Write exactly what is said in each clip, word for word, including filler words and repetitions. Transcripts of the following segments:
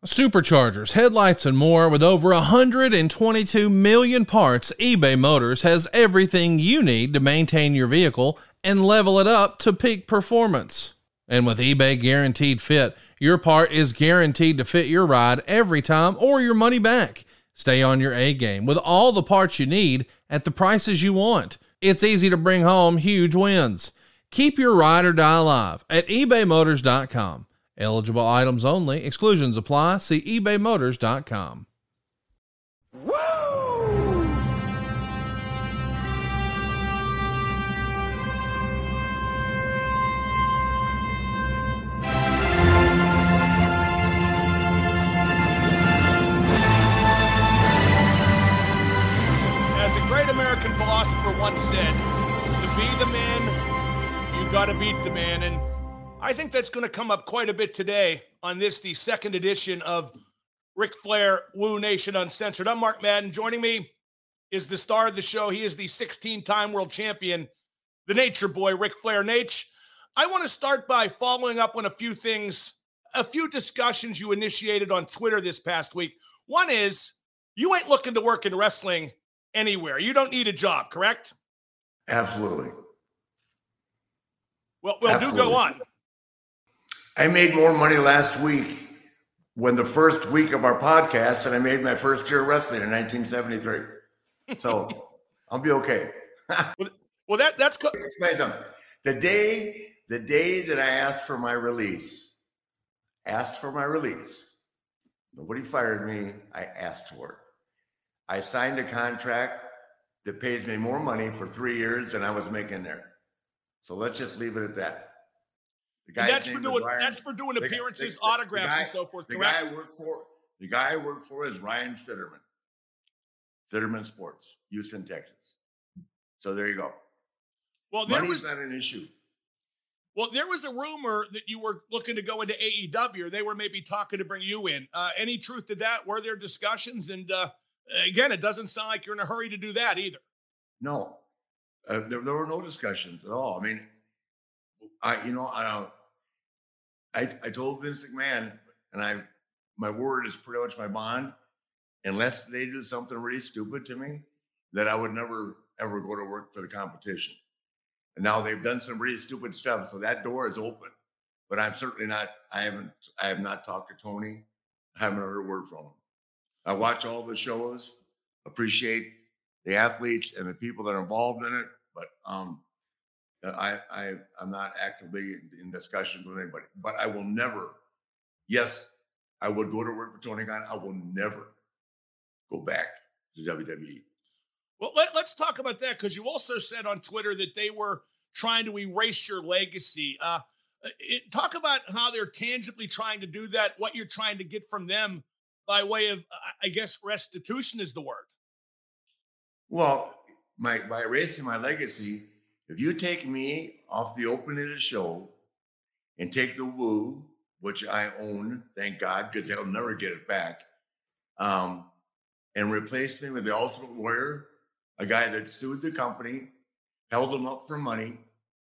Superchargers, headlights, and more. With over one hundred twenty-two million parts, eBay Motors has everything you need to maintain your vehicle and level it up to peak performance. And with eBay Guaranteed Fit, your part is guaranteed to fit your ride every time or your money back. Stay on your A game with all the parts you need at the prices you want. It's easy to bring home huge wins. Keep your ride or die alive at ebay motors dot com. Eligible items only. Exclusions apply. See ebay motors dot com. Woo! As a great American philosopher once said, to be the man, you got to beat the man. And I think that's going to come up quite a bit today on this, the second edition of Ric Flair Woo Nation Uncensored. I'm Mark Madden. Joining me is the star of the show. He is the sixteen-time world champion, the Nature Boy, Ric Flair. Nate, I want to start by following up on a few things, a few discussions you initiated on Twitter this past week. One is, you ain't looking to work in wrestling anywhere. You don't need a job, correct? Absolutely. Well, well, do go on. I made more money last week when the first week of our podcast than I made my first year of wrestling in nineteen seventy-three. So I'll be okay. well, well, that that's co- explain something. The day, the day that I asked for my release, asked for my release. Nobody fired me. I asked for it. I signed a contract that pays me more money for three years than I was making there. So let's just leave it at that. The that's for doing Ryan, that's for doing appearances, the, the, autographs, the guy, and so forth. The correct? guy I work for, the guy I work for is Ryan Fitterman. Fitterman Sports, Houston, Texas. So there you go. Well, there money's was not an issue. Well, there was a rumor that you were looking to go into A E W. Or they were maybe talking to bring you in. Uh, any truth to that? Were there discussions? And uh, again, it doesn't sound like you're in a hurry to do that either. No, uh, there, there were no discussions at all. I mean. I, you know, I, I, I told Vince McMahon, and I, my word is pretty much my bond. Unless they do something really stupid to me, that I would never ever go to work for the competition. And now they've done some really stupid stuff, so that door is open. But I'm certainly not. I haven't. I have not talked to Tony. I haven't heard a word from him. I watch all the shows, appreciate the athletes and the people that are involved in it, but um. I, I, I'm not actively in, in discussions with anybody, but I will never, yes, I would go to work for Tony Khan. I will never go back to W W E. Well, let, let's talk about that, because you also said on Twitter that they were trying to erase your legacy. Uh, it, talk about how they're tangibly trying to do that, what you're trying to get from them by way of, I guess, restitution is the word. Well, my by erasing my legacy, if you take me off the opening of the show and take the Woo, which I own, thank God, because they'll never get it back, um, and replace me with the Ultimate Warrior, a guy that sued the company, held them up for money.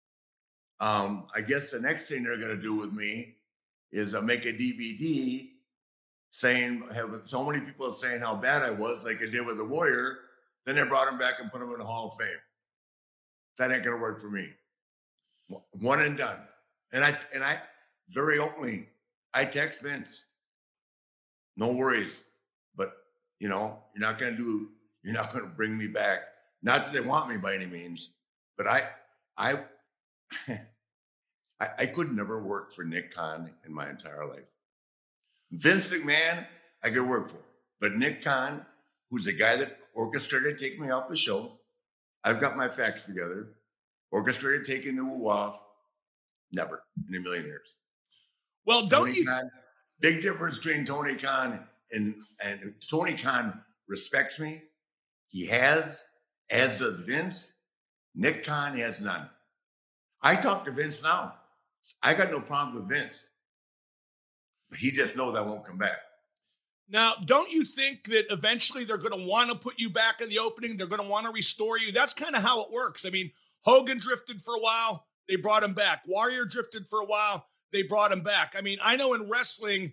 Um, I guess the next thing they're going to do with me is uh, make a D V D saying, have so many people saying how bad I was, like I did with the Warrior. Then they brought him back and put him in the Hall of Fame. That ain't gonna work for me. One and done. And I and I very openly, I text Vince. No worries, but you know, you're not gonna do. You're not gonna bring me back. Not that they want me by any means, but I, I, I, I could never work for Nick Khan in my entire life. Vince McMahon, I could work for, but Nick Khan, who's the guy that orchestrated taking me off the show. I've got my facts together. Orchestrated taking the Woo off. Never in a million years. Well, don't Tony you? Khan, big difference between Tony Khan and and Tony Khan respects me. He has, as does Vince. Nick Khan has none. I talk to Vince now. I got no problem with Vince. But he just knows I won't come back. Now, don't you think that eventually they're going to want to put you back in the opening? They're going to want to restore you. That's kind of how it works. I mean, Hogan drifted for a while. They brought him back. Warrior drifted for a while. They brought him back. I mean, I know in wrestling,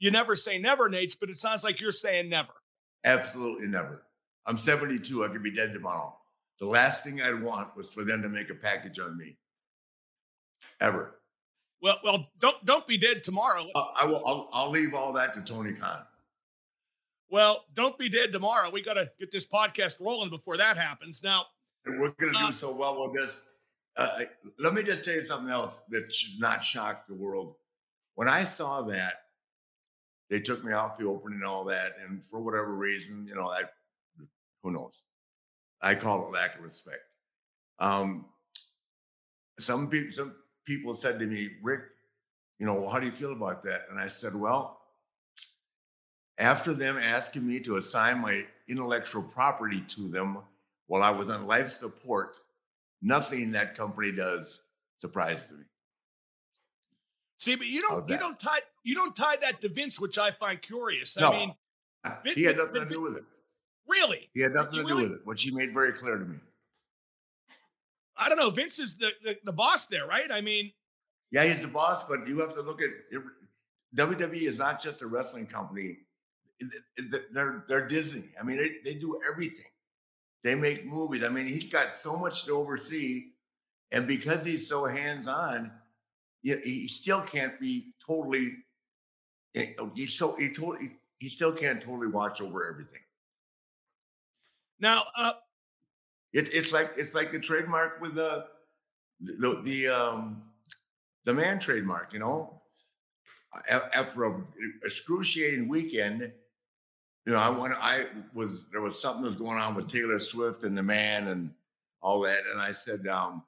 you never say never, Nate, but it sounds like you're saying never. Absolutely never. I'm seventy-two. I could be dead tomorrow. The last thing I'd want was for them to make a package on me. Ever. Well, well, don't don't be dead tomorrow. Uh, I will. I'll, I'll leave all that to Tony Khan. Well, don't be dead tomorrow. We got to get this podcast rolling before that happens. Now, we're going to do uh, so well with this. Uh, let me just tell you something else that should not shock the world. When I saw that, they took me off the opening and all that, and for whatever reason, you know, I, who knows? I call it lack of respect. Um, some people, some people said to me, Rick, you know, how do you feel about that? And I said, well, after them asking me to assign my intellectual property to them while I was on life support, nothing that company does surprises me. See, but you don't you don't tie you don't tie that to Vince, which I find curious. No, I mean, he had nothing to do with it. Really? He had nothing he to do really? with it, which he made very clear to me. I don't know. Vince is the, the, the boss there, right? I mean, yeah, he's the boss, but you have to look at it. W W E is not just a wrestling company. They're they're Disney. I mean, they, they do everything. They make movies. I mean, he's got so much to oversee, and because he's so hands-on, he still can't be totally. He's so he totally he still can't totally watch over everything. Now, uh, it, it's like it's like the trademark with the the the um the man trademark. You know, after a excruciating weekend. You know, I went, I was, there was something that was going on with Taylor Swift and the man and all that. And I said, um,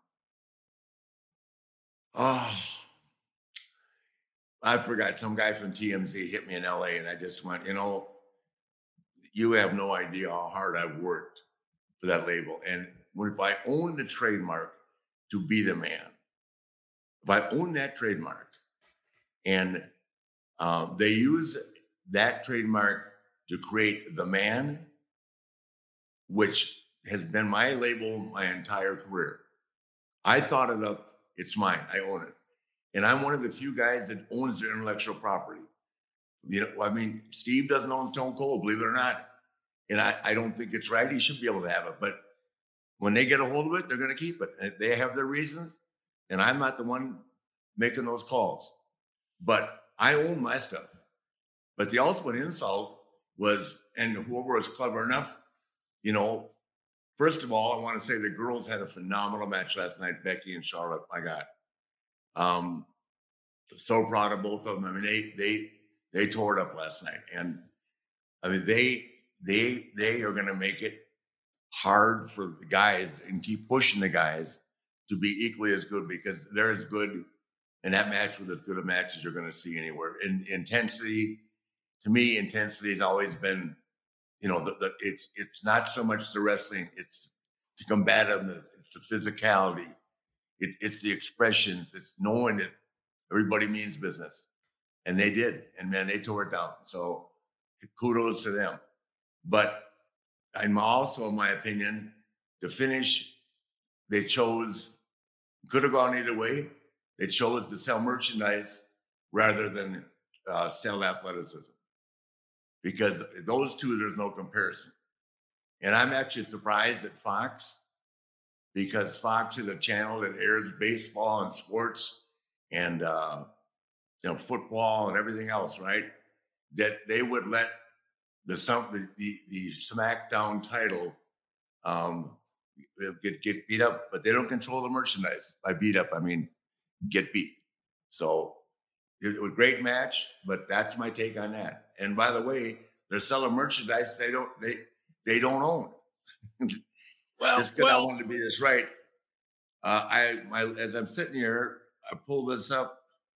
oh, I forgot, some guy from T M Z hit me in L A, and I just went, you know, you have no idea how hard I've worked for that label. And when, if I own the trademark to be the man, if I own that trademark and um, they use that trademark to create the man, which has been my label my entire career. I thought it up. It's mine. I own it. And I'm one of the few guys that owns their intellectual property. You know, I mean, Steve doesn't own Stone Cold, believe it or not. And I, I don't think it's right. He should be able to have it. But when they get a hold of it, they're going to keep it. And they have their reasons. And I'm not the one making those calls. But I own my stuff. But the ultimate insult was, and whoever was clever enough, you know, first of all, I want to say the girls had a phenomenal match last night, Becky and Charlotte. My God. Um, so proud of both of them. I mean, they they they tore it up last night. And I mean, they they they are gonna make it hard for the guys and keep pushing the guys to be equally as good, because they're as good, and that match was as good a match as you're gonna see anywhere. In intensity. To me, intensity has always been, you know, the, the, it's it's not so much the wrestling, it's the combativeness, it's the physicality, it, it's the expressions, it's knowing that everybody means business. And they did. And man, they tore it down. So kudos to them. But I'm also, in my opinion, the finish, they chose, could have gone either way. They chose to sell merchandise rather than uh, sell athleticism. Because those two, there's no comparison. And I'm actually surprised at Fox, because Fox is a channel that airs baseball and sports and uh, you know, football and everything else, right? That they would let the some the the, the SmackDown title um, get get beat up, but they don't control the merchandise. By beat up, I mean get beat. So. It was a great match, but that's my take on that. And by the way, they're selling merchandise they don't they they don't own. Well, just because well, I wanted to be this right. Uh, I my as I'm sitting here, I pull this up.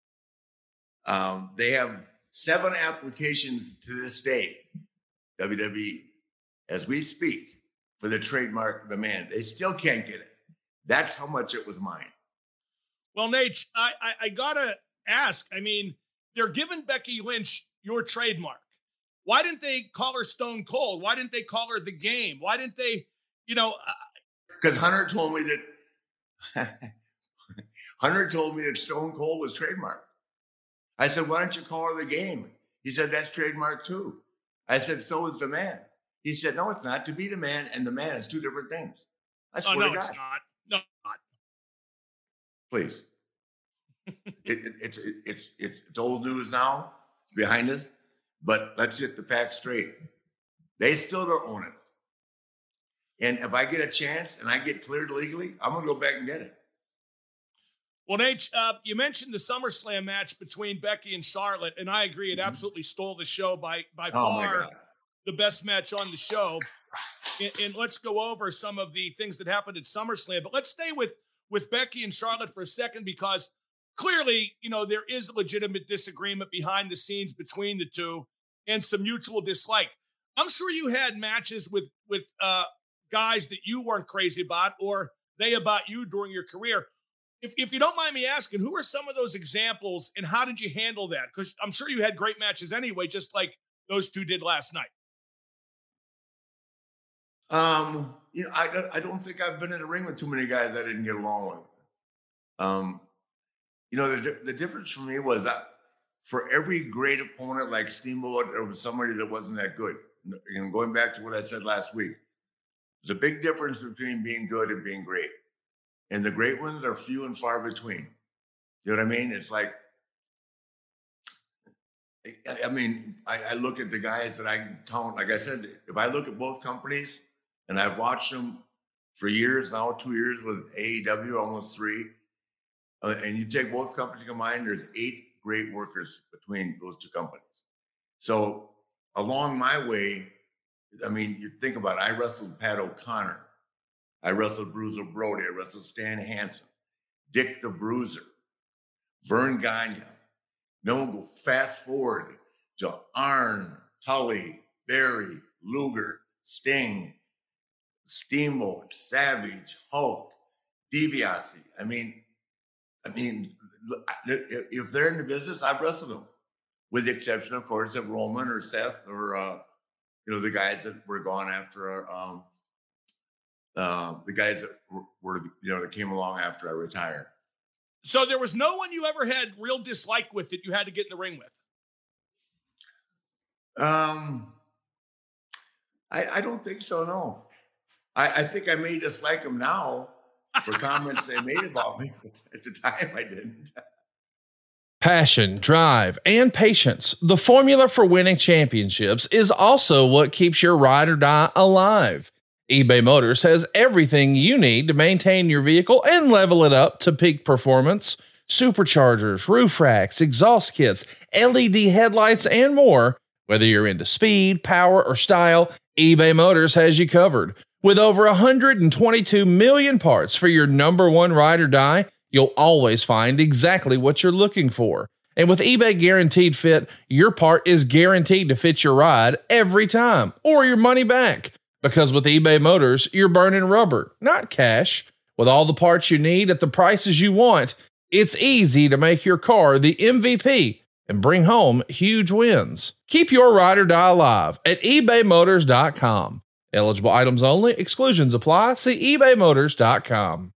Um, they have seven applications to this day, W W E, as we speak, for the trademark the man. They still can't get it. That's how much it was mine. Well, Nate, I I, I gotta ask, I mean, they're giving Becky Lynch your trademark. Why didn't they call her Stone Cold? Why didn't they call her The Game? Why didn't they, you know? Because uh, Hunter told me that, Hunter told me that Stone Cold was trademarked. I said, why don't you call her The Game? He said, that's trademark too. I said, so is the man. He said, no, it's not. To be the man and the man is two different things. I swear oh, no, to God. it's not. No, it's not. Please. it, it, it's, it, it's, it's, it's old news now. It's behind us. But let's get the facts straight. They still don't own it. And if I get a chance and I get cleared legally, I'm going to go back and get it. Well, Nate, uh, you mentioned the SummerSlam match between Becky and Charlotte, and I agree. It mm-hmm. absolutely stole the show by, by oh far the best match on the show. And, and let's go over some of the things that happened at SummerSlam. But let's stay with, with Becky and Charlotte for a second, because clearly, you know, there is a legitimate disagreement behind the scenes between the two and some mutual dislike. I'm sure you had matches with, with uh, guys that you weren't crazy about, or they about you during your career. If, if you don't mind me asking, who are some of those examples and how did you handle that? Because I'm sure you had great matches anyway, just like those two did last night. Um, you know, I, I don't think I've been in a ring with too many guys I didn't get along with. Um, you know, the, the difference for me was that for every great opponent like Steamboat, there was somebody that wasn't that good. And going back to what I said last week, there's a big difference between being good and being great. And the great ones are few and far between. You know what I mean? It's like, I, I mean, I, I look at the guys that I can count. Like I said, if I look at both companies, and I've watched them for years now, two years with A E W, almost three. Uh, and you take both companies combined, there's eight great workers between those two companies. So along my way, I mean, you think about it, I wrestled Pat O'Connor. I wrestled Bruiser Brody. I wrestled Stan Hansen, Dick the Bruiser, Vern Gagne. Then we'll go fast forward to Arn, Tully, Barry, Luger, Sting, Steamboat, Savage, Hulk, DiBiase. I mean, I mean, if they're in the business, I've wrestled them, with the exception, of course, of Roman or Seth or uh, you know, the guys that were gone after um, uh, the guys that were, were, you know, that came along after I retired. So there was no one you ever had real dislike with that you had to get in the ring with? Um, I, I don't think so. No. I, I think I may dislike them now for comments they made about me. At the time, I didn't. Passion, drive, and patience. The formula for winning championships is also what keeps your ride or die alive. eBay Motors has everything you need to maintain your vehicle and level it up to peak performance. Superchargers, roof racks, exhaust kits, L E D headlights, and more. Whether you're into speed, power, or style, eBay Motors has you covered. With over one hundred twenty-two million parts for your number one ride or die, you'll always find exactly what you're looking for. And with eBay Guaranteed Fit, your part is guaranteed to fit your ride every time, or your money back. Because with eBay Motors, you're burning rubber, not cash. With all the parts you need at the prices you want, it's easy to make your car the M V P and bring home huge wins. Keep your ride or die alive at ebay motors dot com. Eligible items only. Exclusions apply. See ebay motors dot com.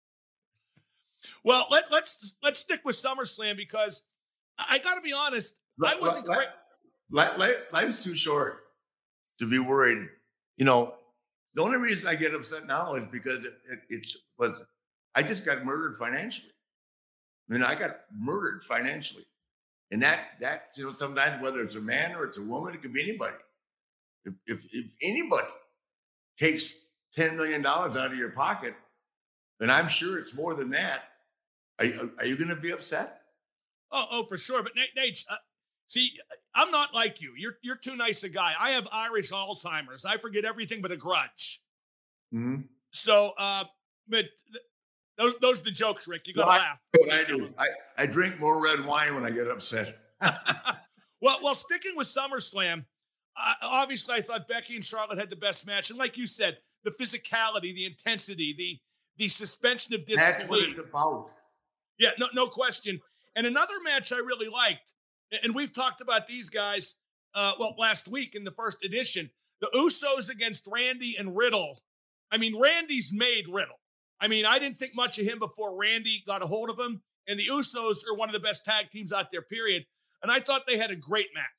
Well, let, let's let's stick with SummerSlam, because I got to be honest, I wasn't life, life, life, life's too short to be worried. You know, the only reason I get upset now is because it, it it's was I just got murdered financially. I mean, I got murdered financially, and that that you know sometimes whether it's a man or it's a woman, it could be anybody. If if, if anybody takes ten million dollars out of your pocket, and I'm sure it's more than that, are, are you going to be upset? Oh, oh, for sure. But Nate, Nate uh, see, I'm not like you. You're you're too nice a guy. I have Irish Alzheimer's. I forget everything but a grudge. Mm-hmm. So, uh, but th- those those are the jokes, Rick. You got to well, laugh. I, what I do, I, I drink more red wine when I get upset. well, well, sticking with SummerSlam, uh, obviously I thought Becky and Charlotte had the best match, and like you said, the physicality, the intensity, the the suspension of disbelief. That's what it's about. Yeah, no, no question. And another match I really liked, and we've talked about these guys, uh, well, last week in the first edition, the Usos against Randy and Riddle. I mean, Randy's made Riddle. I mean, I didn't think much of him before Randy got a hold of him, and the Usos are one of the best tag teams out there, period. And I thought they had a great match.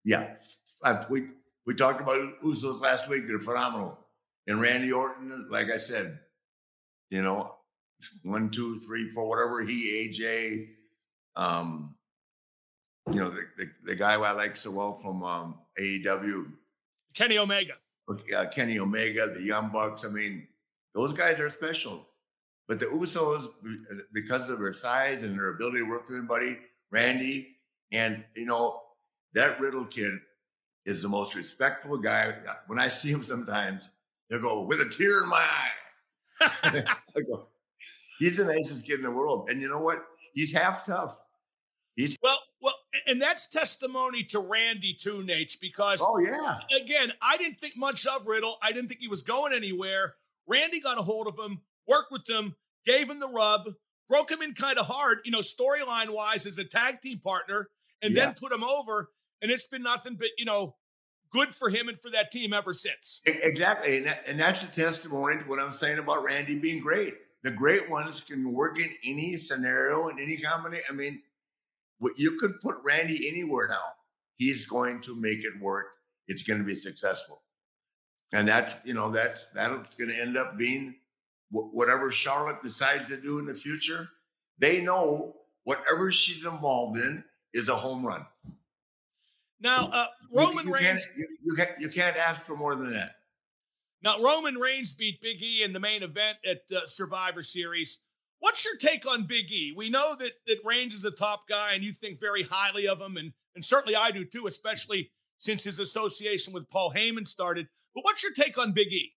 Yeah, I, we we talked about Usos last week. They're phenomenal, and Randy Orton, like I said, you know, one, two, three, four, whatever he, A J, um, you know, the, the the guy I like so well from um, A E W, Kenny Omega, uh, Kenny Omega, the Young Bucks. I mean, those guys are special. But the Usos, because of their size and their ability to work with anybody, Randy, and you know, that Riddle kid is the most respectful guy. When I see him sometimes, they'll go, with a tear in my eye. I go, he's the nicest kid in the world. And you know what? He's half tough. He's well, well, and that's testimony to Randy too, Nate, because oh yeah. Again, I didn't think much of Riddle. I didn't think he was going anywhere. Randy got a hold of him, worked with him, gave him the rub, broke him in kind of hard, you know, storyline wise as a tag team partner, and yeah. then put him over. And it's been nothing but, you know, good for him and for that team ever since. Exactly. And, that, and that's a testimony to what I'm saying about Randy being great. The great ones can work in any scenario and any combination. I mean, what you could put Randy anywhere now. He's going to make it work. It's going to be successful. And that's, you know, that's, that's going to end up being whatever Charlotte decides to do in the future. They know whatever she's involved in is a home run. Now, uh, Roman you, you Reigns. Can't, you, you, can't, you can't ask for more than that. Now, Roman Reigns beat Big E in the main event at uh, Survivor Series. What's your take on Big E? We know that that Reigns is a top guy, and you think very highly of him, and and certainly I do too, especially since his association with Paul Heyman started. But what's your take on Big E?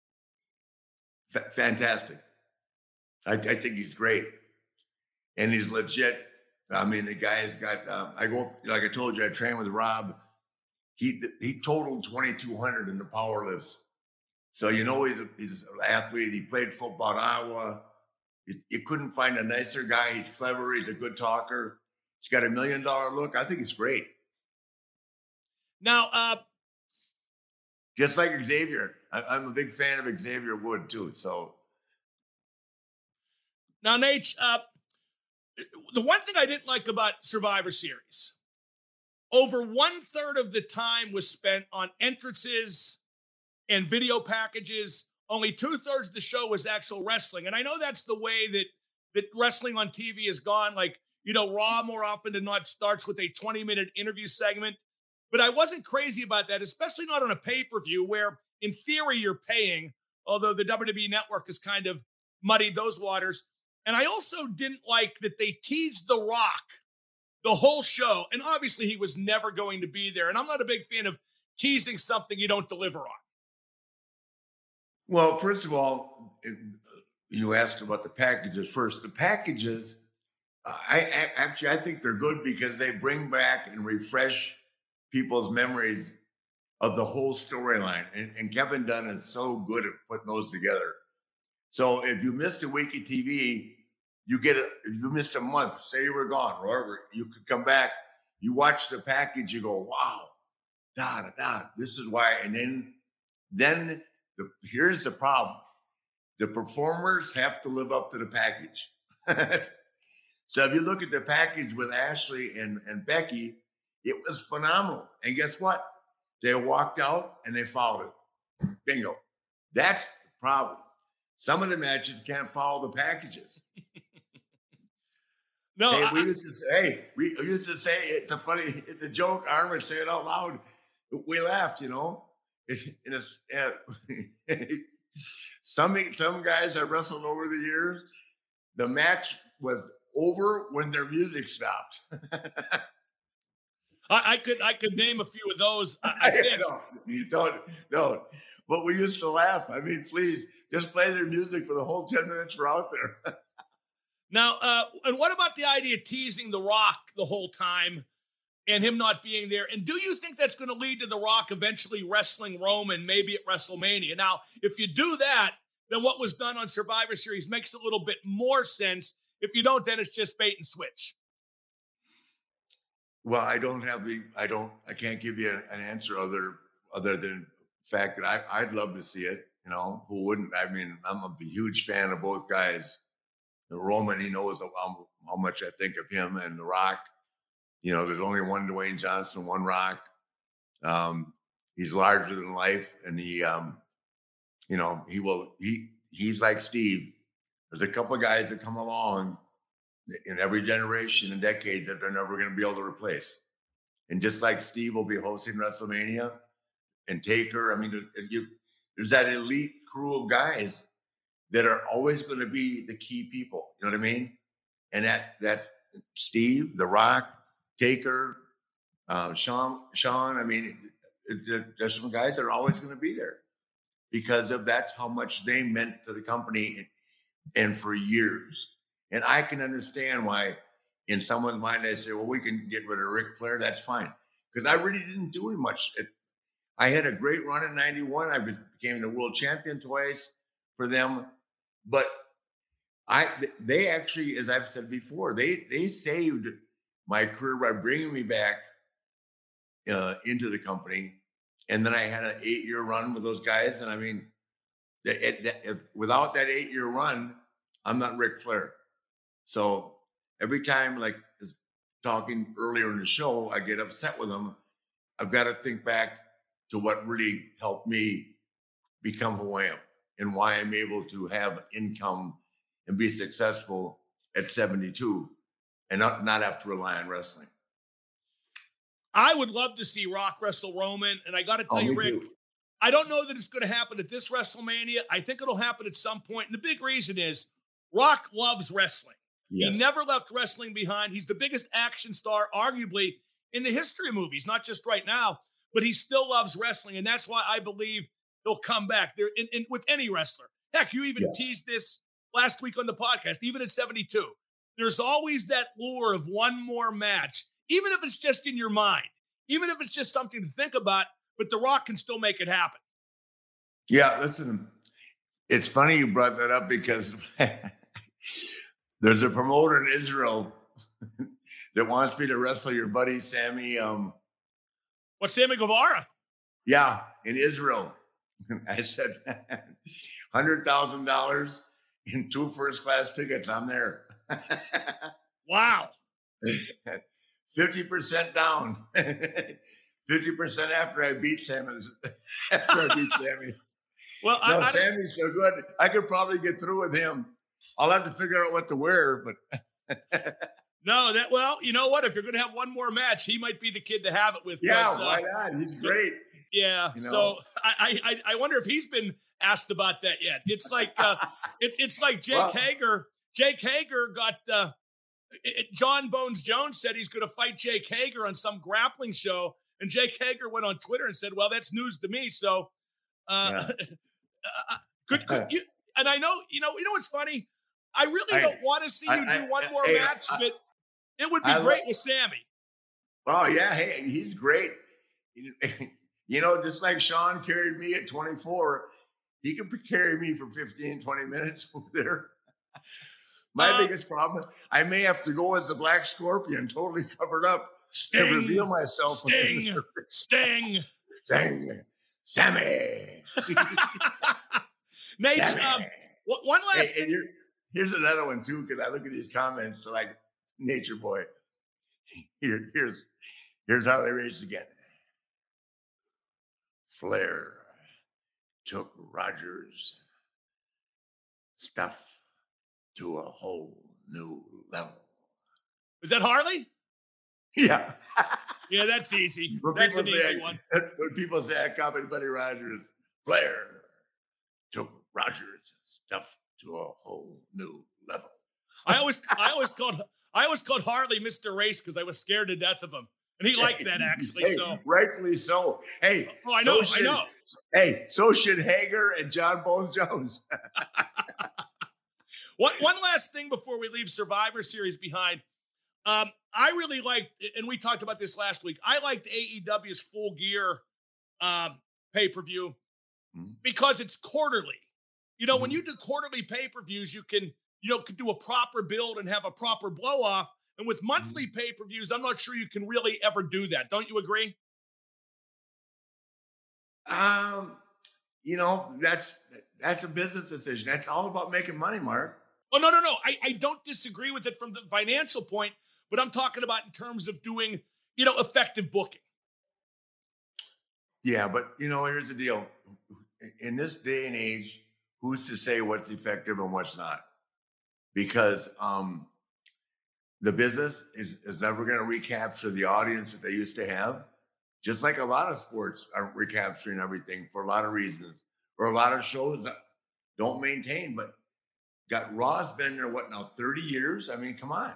F- fantastic. I, I think he's great, and he's legit. I mean, the guy's got. Um, I go like I told you, I train with Rob. He he totaled twenty-two hundred in the power lifts. So you know he's a, he's an athlete. He played football at Iowa. You, you couldn't find a nicer guy. He's clever. He's a good talker. He's got a million dollar look. I think he's great. Now, uh, just like Xavier, I, I'm a big fan of Xavier Wood too. So now, Nate, uh, the one thing I didn't like about Survivor Series, over one third of the time was spent on entrances and video packages. Only two thirds of the show was actual wrestling. And I know that's the way that, that wrestling on T V has gone. Like, you know, Raw more often than not starts with a twenty minute interview segment. But I wasn't crazy about that, especially not on a pay-per-view where in theory you're paying, although the W W E Network has kind of muddied those waters. And I also didn't like that they teased The Rock the whole show. And obviously he was never going to be there. And I'm not a big fan of teasing something you don't deliver on. Well, first of all, you asked about the packages first. The packages, I, I actually, I think they're good because they bring back and refresh people's memories of the whole storyline. And, and Kevin Dunn is so good at putting those together. So if you missed a week of T V, you get it. If you missed a month, say you were gone, or whatever, you could come back, you watch the package, you go, wow, da, da, da, this is why. And then, then, The, here's the problem. The performers have to live up to the package. So if you look at the package with Ashley and, and Becky, it was phenomenal. And guess what? They walked out and they followed it. Bingo. That's the problem. Some of the matches can't follow the packages. No, hey, I, we used to say, hey, we used to say, it's a funny, it's a joke. Armin say it out loud. We laughed, you know. It, it's, uh, some some guys have wrestled over the years. The match was over when their music stopped. I, I could I could name a few of those. I, I think. don't, don't, don't. But we used to laugh. I mean, please just play their music for the whole ten minutes we're out there. Now, uh, and what about the idea of teasing The Rock the whole time? And him not being there. And do you think that's going to lead to The Rock eventually wrestling Roman, maybe at WrestleMania? Now, if you do that, then what was done on Survivor Series makes a little bit more sense. If you don't, then it's just bait and switch. Well, I don't have the, I don't, I can't give you an answer other, other than the fact that I, I'd love to see it. You know, who wouldn't? I mean, I'm a huge fan of both guys. The Roman, he knows how, how much I think of him, and The Rock. You know, there's only one Dwayne Johnson, one Rock. Um, he's larger than life, and he, um, you know, he will. He he's like Steve. There's a couple of guys that come along in every generation and decade that they're never going to be able to replace. And just like Steve will be hosting WrestleMania, and Taker, I mean, you, there's that elite crew of guys that are always going to be the key people. You know what I mean? And that that Steve, The Rock, Taker, uh, Sean, Sean. I mean, there's some guys that are always going to be there because of that's how much they meant to the company and for years. And I can understand why in someone's mind they say, well, we can get rid of Ric Flair. That's fine. Because I really didn't do much. It, I had a great run in ninety-one. I became the world champion twice for them. But I, they actually, as I've said before, they they saved my career by bringing me back uh, into the company. And then I had an eight-year run with those guys. And I mean, the, it, the, if, without that eight-year run, I'm not Ric Flair. So every time, like as talking earlier in the show, I get upset with them. I've got to think back to what really helped me become who I am and why I'm able to have income and be successful at seventy-two and not, not have to rely on wrestling. I would love to see Rock wrestle Roman. And I got to tell Oh, you, me Rick, too. I don't know that it's going to happen at this WrestleMania. I think it'll happen at some point. And the big reason is Rock loves wrestling. Yes. He never left wrestling behind. He's the biggest action star, arguably, in the history of movies, not just right now, but he still loves wrestling. And that's why I believe he'll come back there in, in, with any wrestler. Heck, you even Yeah. teased this last week on the podcast, even at seventy-two. There's always that lure of one more match, even if it's just in your mind, even if it's just something to think about, but The Rock can still make it happen. Yeah, listen, it's funny you brought that up because there's a promoter in Israel that wants me to wrestle your buddy Sammy. Um, What's Sammy Guevara? yeah, in Israel. I said, one hundred thousand dollars in two first-class tickets. I'm there. Wow. fifty percent down. fifty percent after I beat Sammy. After I beat Sammy. Well, No, I, I, Sammy's so good. I could probably get through with him. I'll have to figure out what to wear, but no, that, well, you know what? If you're going to have one more match, he might be the kid to have it with. yeah, uh, why not? He's great. Yeah. You know? So I, I, I wonder if he's been asked about that yet. It's like, uh, it, it's like Jake Well- Hager. Jake Hager got, uh, it, John Bones Jones said he's going to fight Jake Hager on some grappling show. And Jake Hager went on Twitter and said, well, that's news to me. So, uh, Yeah. uh could, could you, and I know, you know, you know, what's funny. I really I- don't want to see you I- do I- one more hey, match, I- but it would be I great lo- with Sammy. Oh, yeah. Hey, he's great. You know, just like Sean carried me at twenty-four, he could carry me for fifteen, twenty minutes over there. My Uh, biggest problem, I may have to go as the Black Scorpion, totally covered up, to Sting, reveal myself. Sting, Sting. Sting, Sammy. Nate, Sammy. um, w- one Hey, last and thing. here- here's another one too, because I look at these comments like Nature Boy. Here, here's here's how they raised again. Flair took Rogers' stuff to a whole new level. Is that Harley? Yeah. Yeah, that's easy. When That's an people say easy I- one. When people say I copied Buddy Rogers, Flair took Rogers' stuff to a whole new level. I always, I always called, I always called Harley Mister Race because I was scared to death of him, and he liked that actually. Hey, So, rightfully so. Hey, oh, I know, so I should- know. Hey, so should Hager and John Bones Jones. One, one last thing before we leave Survivor Series behind. Um, I really liked, and we talked about this last week. I liked A E W's Full Gear um, pay-per-view Mhm. because it's quarterly. You know, when Mhm. you do quarterly pay-per-views, you can, you know, could do a proper build and have a proper blow-off. And with monthly pay-per-views, I'm not sure you can really ever do that. Don't you agree? Um, you know, that's that's a business decision. That's all about making money, Mark. Oh, no, no, no. I, I don't disagree with it from the financial point, but I'm talking about in terms of doing, you know, effective booking. Yeah, but you know, here's the deal. In this day and age, who's to say what's effective and what's not? Because um, the business is, is never going to recapture the audience that they used to have. Just like a lot of sports aren't recapturing everything for a lot of reasons, or a lot of shows that don't maintain. But got Raw's been there, what now, thirty years? I mean, come on.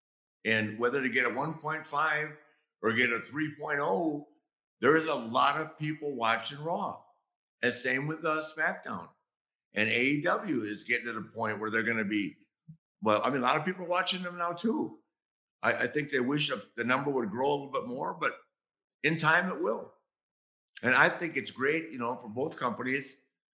And whether to get a one point five or get a three point oh, there is a lot of people watching Raw. And same with uh, SmackDown. And A E W is getting to the point where they're going to be, well, I mean, a lot of people are watching them now too. I, I think they wish the number would grow a little bit more, but in time it will. And I think it's great, you know, for both companies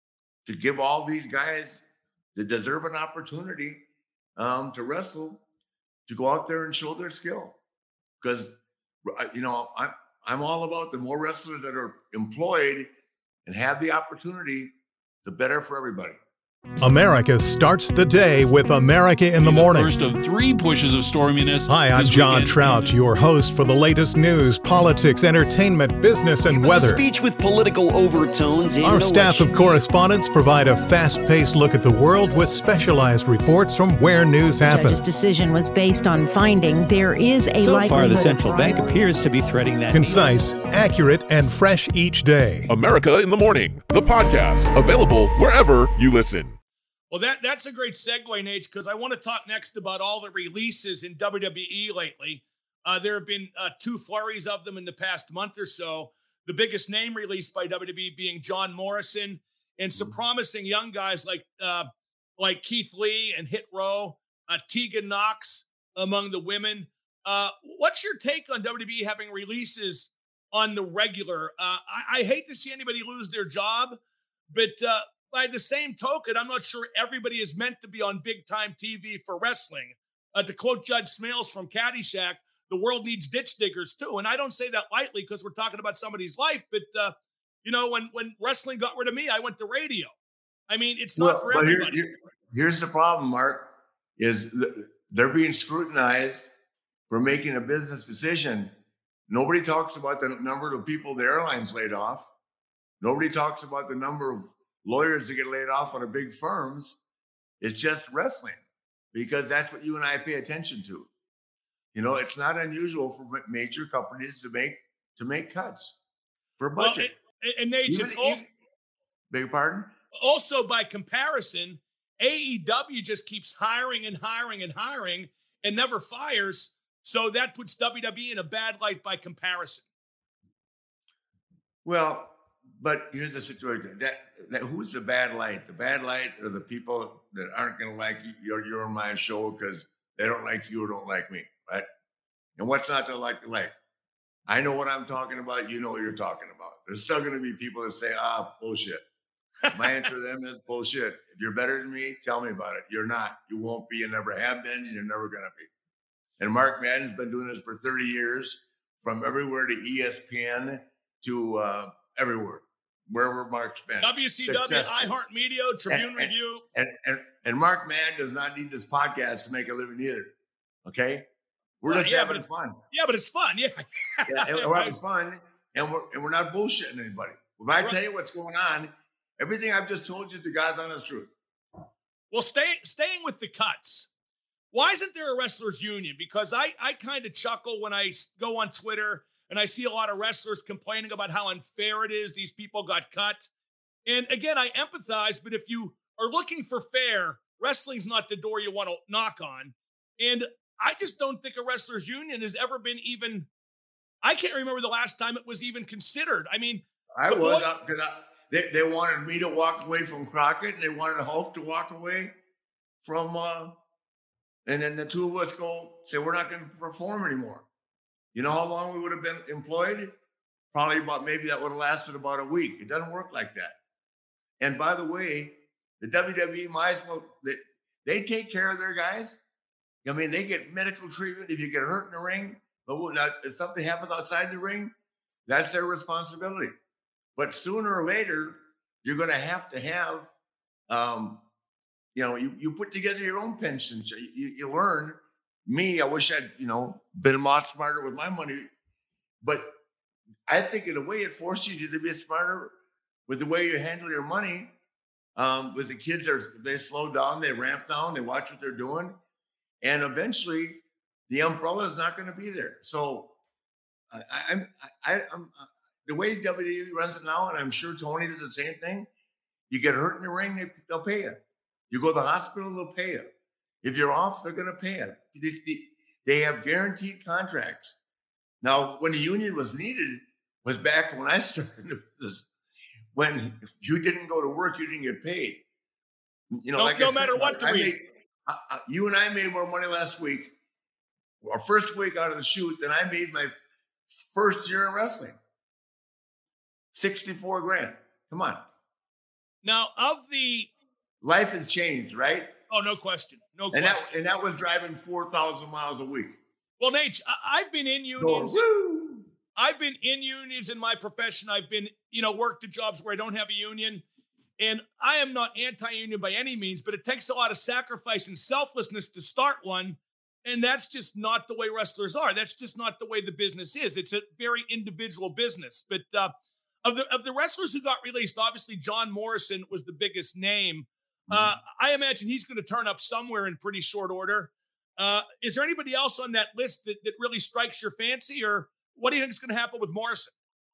to give all these guys that deserve an opportunity um, to wrestle, to go out there and show their skill. Because, you know, I'm, I'm all about the more wrestlers that are employed and have the opportunity, the better for everybody. America starts the day with America in the Morning. First of three pushes of storminess. Hi, I'm John weekend. Trout, your host for the latest news, politics, entertainment, business, and it was weather. A speech with political overtones. Our staff of correspondents provide a fast-paced look at the world with specialized reports from where news happens. The judge's decision was based on finding there is a so likelihood. So far, the central bank appears to be threading that. Concise, accurate, and fresh each day. America in the Morning, the podcast, available wherever you listen. Well, that, that's a great segue, Nate, because I want to talk next about all the releases in W W E lately. Uh, there have been uh, two flurries of them in the past month or so. The biggest name released by W W E being John Morrison, and some promising young guys like uh, like Keith Lee and Hit Row, uh, Tegan Knox among the women. Uh, what's your take on W W E having releases on the regular? Uh, I, I hate to see anybody lose their job, but uh, by the same token, I'm not sure everybody is meant to be on big-time T V for wrestling. Uh, to quote Judge Smales from Caddyshack, the world needs ditch diggers too. And I don't say that lightly because we're talking about somebody's life. But, uh, you know, when, when wrestling got rid of me, I went to radio. I mean, it's not well, for everybody. Here, here, here's the problem, Mark, is th- they're being scrutinized for making a business decision. Nobody talks about the number of people the airlines laid off. Nobody talks about the number of lawyers that get laid off out of big firms. It's just wrestling because that's what you and I pay attention to. You know, it's not unusual for major companies to make to make cuts for budget. Well, and, and Nate, even, it's also, beg your pardon? Also, by comparison, A E W just keeps hiring and hiring and hiring and never fires. So that puts W W E in a bad light by comparison. Well, but here's the situation. That, that who's the bad light? The bad light are the people that aren't going to like you. You're, you're on my show because they don't like you or don't like me, right? And what's not to like to like? I know what I'm talking about. You know what you're talking about. There's still going to be people that say, ah, bullshit. My answer to them is bullshit. If you're better than me, tell me about it. You're not. You won't be. You never have been. And you're never going to be. And Mark Madden's been doing this for thirty years, from everywhere to E S P N to uh, everywhere. Wherever Mark's been. W C W, iHeartMedia, Tribune and, Review. And, and, and Mark Mann does not need this podcast to make a living either. Okay? We're well, just yeah, having but fun. Yeah, but it's fun. Yeah. yeah and we're having fun, and we're, and we're not bullshitting anybody. If I tell you what's going on, everything I've just told you is the God's honest truth. Well, stay, staying with the cuts. Why isn't there a wrestlers union? Because I, I kind of chuckle when I go on Twitter and I see a lot of wrestlers complaining about how unfair it is these people got cut. And again, I empathize, but if you are looking for fair, wrestling's not the door you want to knock on. And I just don't think a wrestlers union has ever been even, I can't remember the last time it was even considered. I mean, I was, up because they, they wanted me to walk away from Crockett and they wanted Hulk to walk away from, uh, and then the two of us go say, we're not going to perform anymore. You know how long we would have been employed? Probably about, maybe that would have lasted about a week. It doesn't work like that. And by the way, the W W E might as well, they, they take care of their guys. I mean, they get medical treatment if you get hurt in the ring. But if something happens outside the ring, that's their responsibility. But sooner or later, you're going to have to have, um, you know, you, you put together your own pension. You, you learn. Me, I wish I'd, you know, been a lot smarter with my money. But I think in a way it forces you to be smarter with the way you handle your money. Um, with the kids, are they slow down, they ramp down, they watch what they're doing, and eventually the umbrella is not going to be there. So I, I'm, I, I'm uh, the way W W E runs it now, and I'm sure Tony does the same thing. You get hurt in the ring, they, they'll pay you. You go to the hospital, they'll pay you. If you're off, they're going to pay you. They, they, they have guaranteed contracts. Now, when the union was needed, was back when I started this. When you didn't go to work, you didn't get paid. You know, no, like no said, matter what the I reason. Made, uh, you and I made more money last week, our first week out of the chute, than I made my first year in wrestling. sixty-four grand. Come on. Now, of the life has changed, right? Oh, no question, no and question. That, and that was driving four thousand miles a week. Well, Nate, I've been in unions. Woo! I've been in unions in my profession. I've been, you know, worked at jobs where I don't have a union. And I am not anti-union by any means, but it takes a lot of sacrifice and selflessness to start one. And that's just not the way wrestlers are. That's just not the way the business is. It's a very individual business. But uh, of the of the wrestlers who got released, obviously John Morrison was the biggest name. Uh, I imagine he's going to turn up somewhere in pretty short order. Uh, is there anybody else on that list that, that really strikes your fancy, or what do you think is going to happen with Morrison?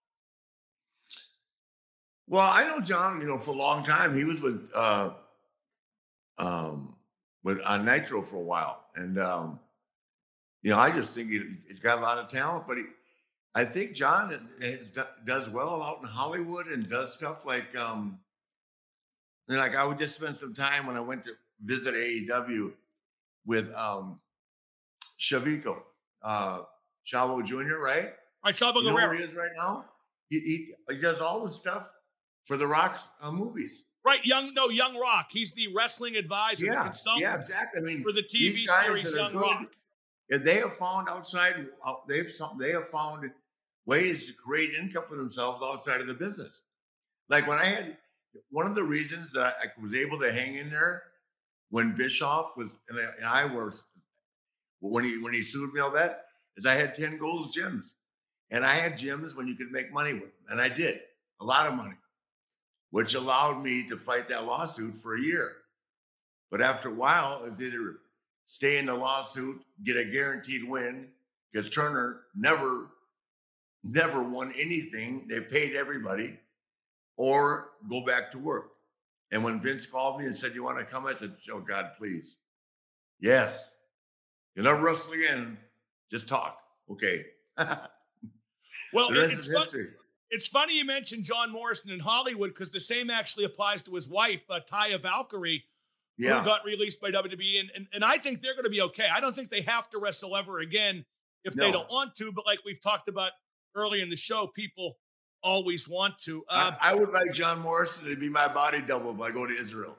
Well, I know John, you know, for a long time. He was with uh, um, with on Nitro for a while, and um, you know, I just think he, he's got a lot of talent. But he, I think John has, does well out in Hollywood and does stuff like, um, and like I would just spend some time when I went to visit A E W with um, Shavito. Uh, Chavo Junior, right? Right, Chavo you know Guerrero. Where he is right now? He, he, he does all the stuff for the Rock's uh, movies. Right, young no Young Rock. He's the wrestling advisor, yeah, the consultant. Yeah, exactly. I mean, for the T V series Young good, Rock. If they have found outside, uh, they've they have found ways to create income for themselves outside of the business. Like when I had one of the reasons that I was able to hang in there when Bischoff was and I, and I was when he when he sued me all that. Is I had ten Gold's gyms, and I had gyms when you could make money with them, and I did a lot of money, which allowed me to fight that lawsuit for a year. But after a while, it's either stay in the lawsuit, get a guaranteed win, because Turner never, never won anything. They paid everybody, or go back to work. And when Vince called me and said, "You want to come?" I said, "Oh God, please, yes. You'll never wrestle again. Just talk." Okay. Well, it's, fun, it's funny you mentioned John Morrison in Hollywood, because the same actually applies to his wife, uh, Taya Valkyrie, yeah. who got released by W W E. And, and, and I think they're going to be okay. I don't think they have to wrestle ever again if no. they don't want to. But like we've talked about early in the show, people always want to. Uh, I, I would like John Morrison to be my body double if I go to Israel.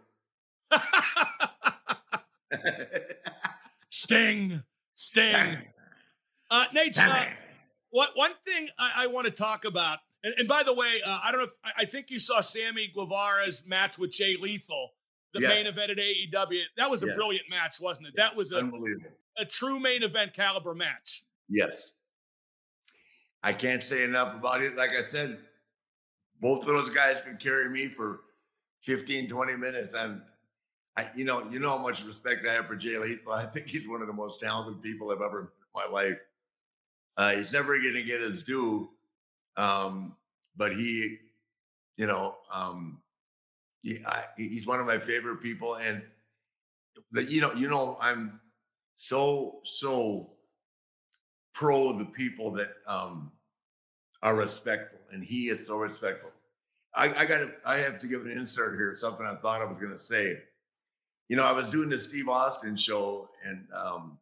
Sting. Sting. Uh, Nate, uh, what, one thing I, I want to talk about, and, and by the way, uh, I don't know if, I, I think you saw Sammy Guevara's match with Jay Lethal, the yes. main event at A E W. That was a yes. brilliant match, wasn't it? That was a, unbelievable, a true main event caliber match. Yes. I can't say enough about it. Like I said, both of those guys could carry me for fifteen, twenty minutes. And I, you know, you know how much respect I have for Jay Lethal. I think he's one of the most talented people I've ever met in my life. Uh, he's never going to get his due, um, but he, you know, um, he, I, he's one of my favorite people. And the, you know, you know, I'm so so pro the people that um, are respectful, and he is so respectful. I, I got to, I have to give an insert here. Something I thought I was going to say. You know, I was doing the Steve Austin show, and um,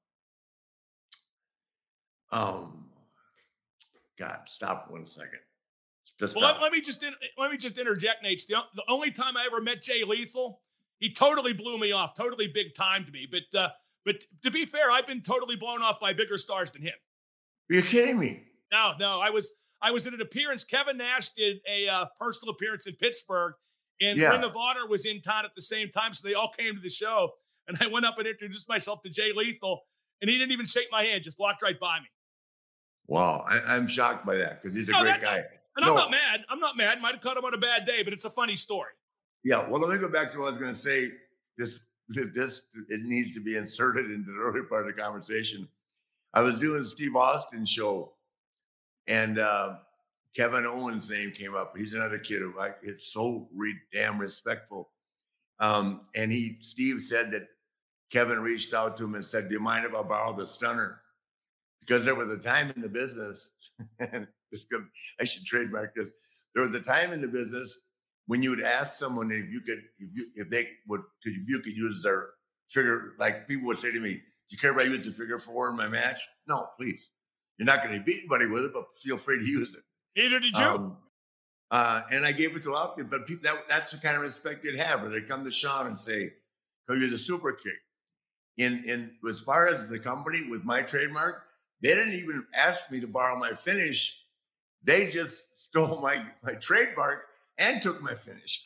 um, God, stop one second. Just well, let, let me just let me just interject, Nate. The, the only time I ever met Jay Lethal, he totally blew me off, totally big timed me. But uh, but to be fair, I've been totally blown off by bigger stars than him. Are you kidding me? No, no. I was I was at an appearance. Kevin Nash did a uh, personal appearance in Pittsburgh, and yeah. Ring of Honor was in town at the same time, so they all came to the show. And I went up and introduced myself to Jay Lethal, and he didn't even shake my hand; just walked right by me. Wow, I, I'm shocked by that because he's a no, great that, guy. And no. I'm not mad. I'm not mad. Might have caught him on a bad day, but it's a funny story. Yeah, well, let me go back to what I was going to say. This, this, it needs to be inserted into the earlier part of the conversation. I was doing Steve Austin's show, and uh, Kevin Owens' name came up. He's another kid who I, it's so re, damn respectful. Um, and he, Steve said that Kevin reached out to him and said, "Do you mind if I borrow the stunner?" Because there was a time in the business, and this could, I should trademark this. There was a time in the business when you would ask someone if you could, if you, if they would, could if you could use their figure. Like people would say to me, "Do you care if I use the figure four in my match?" No, please. You're not going to beat anybody with it, but feel free to use it. Neither did you. Um, uh, and I gave it to a lot of people, but people, that, that's the kind of respect they'd have. Or they come to Sean and say, "Can you use a super kick?" In in as far as the company with my trademark, they didn't even ask me to borrow my finish. They just stole my, my trademark and took my finish.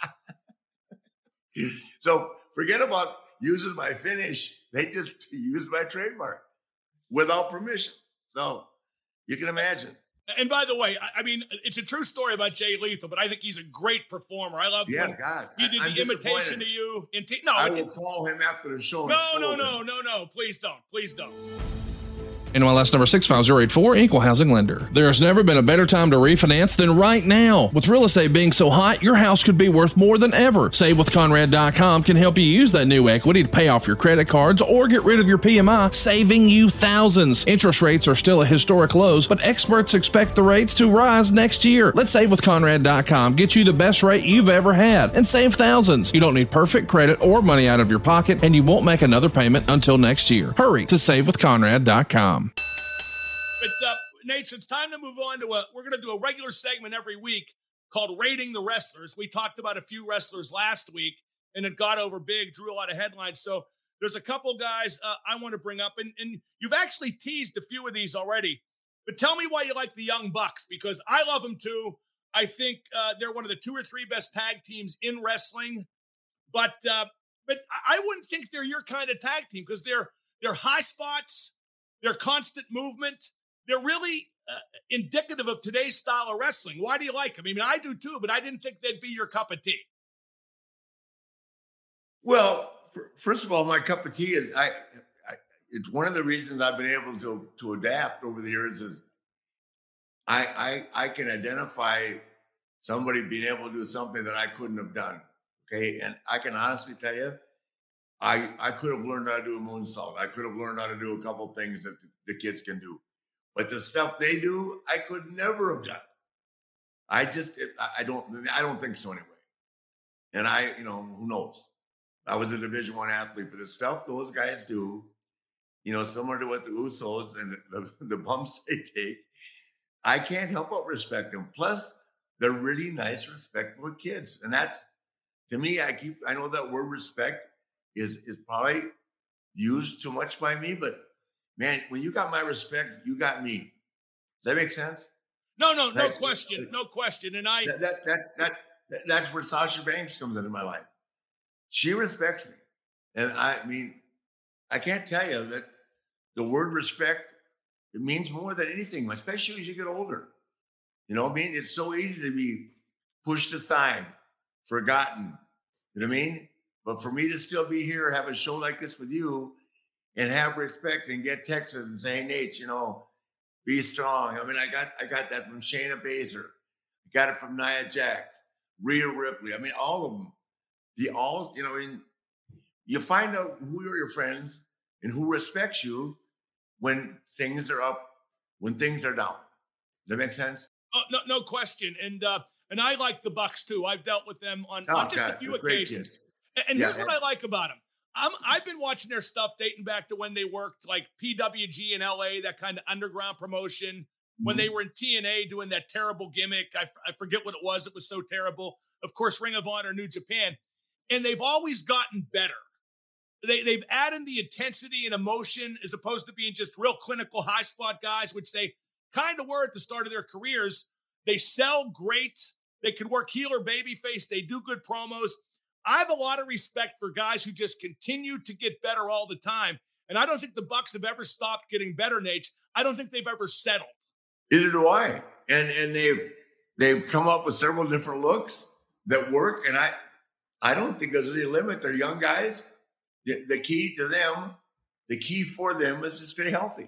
So forget about using my finish. They just used my trademark without permission. So you can imagine. And by the way, I, I mean, it's a true story about Jay Lethal, but I think he's a great performer. I love yeah, when God. he did I'm the imitation of you. In t- no, I it, will call him after the show. No, no, no, no, no. Please don't. Please don't. N Y S number six five zero eight four, Equal Housing Lender. There's never been a better time to refinance than right now. With real estate being so hot, your house could be worth more than ever. Save With Conrad dot com can help you use that new equity to pay off your credit cards or get rid of your P M I, saving you thousands. Interest rates are still at historic lows, but experts expect the rates to rise next year. Let Save With Conrad dot com get you the best rate you've ever had and save thousands. You don't need perfect credit or money out of your pocket, and you won't make another payment until next year. Hurry to Save With Conrad dot com. But, uh, Nate, it's time to move on to a, we're going to do a regular segment every week called Rating the Wrestlers. We talked about a few wrestlers last week, and it got over big, drew a lot of headlines. So there's a couple guys uh, I want to bring up, and, and you've actually teased a few of these already. But tell me why you like the Young Bucks, because I love them too. I think uh, they're one of the two or three best tag teams in wrestling. But uh, but I wouldn't think they're your kind of tag team because they're they're high spots, they're constant movement. They're really uh, indicative of today's style of wrestling. Why do you like them? I mean, I do too, but I didn't think they'd be your cup of tea. Well, for, first of all, my cup of tea is I, I. It's one of the reasons I've been able to to adapt over the years. Is I I I can identify somebody being able to do something that I couldn't have done. Okay, and I can honestly tell you, I I could have learned how to do a moonsault. I could have learned how to do a couple things that the, the kids can do. But the stuff they do, I could never have done. I just, I don't, I don't think so anyway. And I, you know, who knows? I was a Division One athlete, but the stuff those guys do, you know, similar to what the Usos and the, the bumps they take, I can't help but respect them. Plus, they're really nice, respectful kids, and that's, to me, I keep, I know that word respect is is probably used too much by me, but. Man, when you got my respect, you got me. Does that make sense? No, no, no question, no question. And I that that that, that, that that's where Sasha Banks comes into my life. She respects me, and I mean, I can't tell you that the word respect, it means more than anything, especially as you get older. You know what I mean? It's so easy to be pushed aside, forgotten. You know what I mean? But for me to still be here, have a show like this with you. And have respect and get texts and say, Nate, you know, be strong. I mean, I got I got that from Shayna Baszler. I got it from Nia Jax, Rhea Ripley. I mean, all of them. The all, you know, I mean, you find out who are your friends and who respects you when things are up, when things are down. Does that make sense? Oh, no, no question. And uh, and I like the Bucks too. I've dealt with them on, oh, on just God, a few occasions. And, and yeah, here's what I like about them. I'm, I've been watching their stuff dating back to when they worked like P W G in L A, that kind of underground promotion, mm-hmm. when they were in T N A doing that terrible gimmick. I, I forget what it was. It was so terrible. Of course, Ring of Honor, New Japan. And they've always gotten better. They, they've added the intensity and emotion as opposed to being just real clinical high spot guys, which they kind of were at the start of their careers. They sell great. They can work heel or babyface. They do good promos. I have a lot of respect for guys who just continue to get better all the time. And I don't think the Bucks have ever stopped getting better, Nate. I don't think they've ever settled. Either do I. And and they've they've come up with several different looks that work. And I I don't think there's any limit. They're young guys. The, the key to them, the key for them is to stay healthy.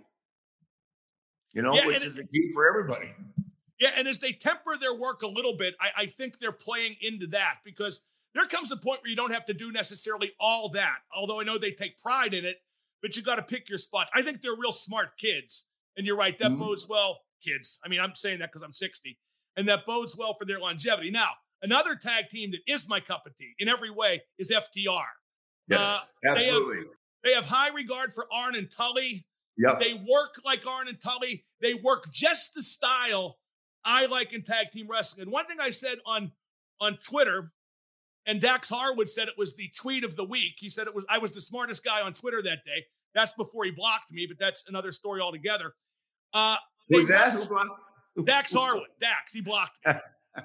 You know, yeah, which is the key for everybody. Yeah, and as they temper their work a little bit, I, I think they're playing into that, because there comes a point where you don't have to do necessarily all that, although I know they take pride in it, but you got to pick your spots. I think they're real smart kids, and you're right, that mm-hmm. bodes well, kids. I mean, I'm saying that because I'm sixty, and that bodes well for their longevity. Now, another tag team that is my cup of tea in every way is F T R. Yes, uh, absolutely. They have, they have high regard for Arn and Tully. Yep. They work like Arn and Tully. They work just the style I like in tag team wrestling. And one thing I said on, on Twitter, and Dax Harwood said it was the tweet of the week. He said it was I was the smartest guy on Twitter that day. That's before he blocked me, but that's another story altogether. Uh, Who's that? Who blocked? Dax Harwood. Dax, he blocked me.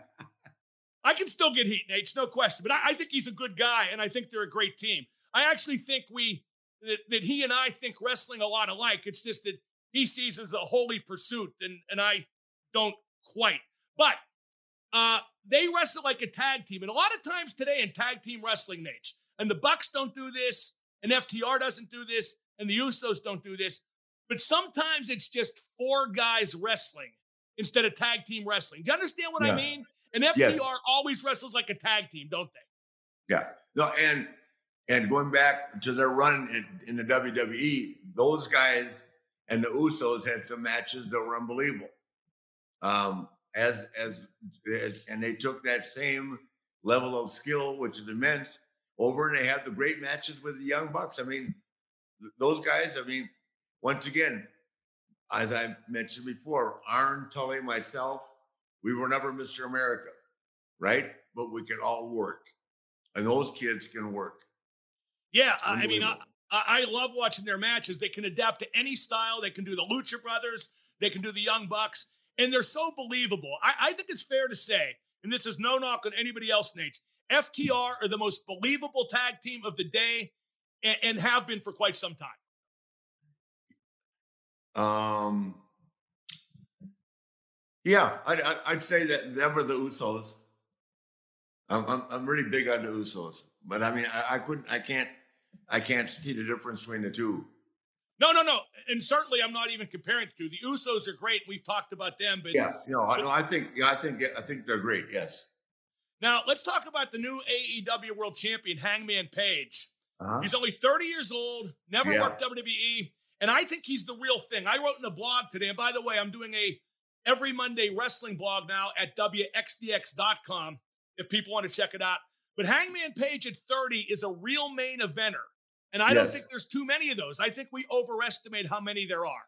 I can still get heat, Nate, no question. But I, I think he's a good guy, and I think they're a great team. I actually think we that, that he and I think wrestling a lot alike. It's just that he sees as a holy pursuit, and, and I don't quite. But uh, they wrestle like a tag team. And a lot of times today in tag team wrestling, Nate, and the Bucks don't do this, and F T R doesn't do this, and the Usos don't do this, but sometimes it's just four guys wrestling instead of tag team wrestling. Do you understand what yeah. I mean? And F T R yes. always wrestles like a tag team, don't they? Yeah. No, and and going back to their run in, in the W W E, those guys and the Usos had some matches that were unbelievable. Um, as, as as and they took that same level of skill, which is immense, over, and they had the great matches with the Young Bucks. I mean, th- those guys. I mean, once again, as I mentioned before, Arn, Tully, myself, we were never Mister America, right? But we could all work, and those kids can work. Yeah, I mean, I, I love watching their matches. They can adapt to any style. They can do the Lucha Brothers. They can do the Young Bucks. And they're so believable. I, I think it's fair to say, and this is no knock on anybody else, Nate, F T R are the most believable tag team of the day and, and have been for quite some time. Um. Yeah, I'd, I'd say that them or the Usos. I'm, I'm I'm really big on the Usos, but I mean, I, I couldn't, I can't, I can't see the difference between the two. No, no, no, and certainly I'm not even comparing the two. The Usos are great. We've talked about them, but yeah, no, I, no, I think, yeah, I think, I think they're great. Yes. Now let's talk about the new A E W World Champion, Hangman Page. Uh-huh. He's only thirty years old, never yeah. worked W W E, and I think he's the real thing. I wrote in a blog today, and by the way, I'm doing a every Monday wrestling blog now at W X D X dot com if people want to check it out. But Hangman Page at thirty is a real main eventer. And I yes. don't think there's too many of those. I think we overestimate how many there are.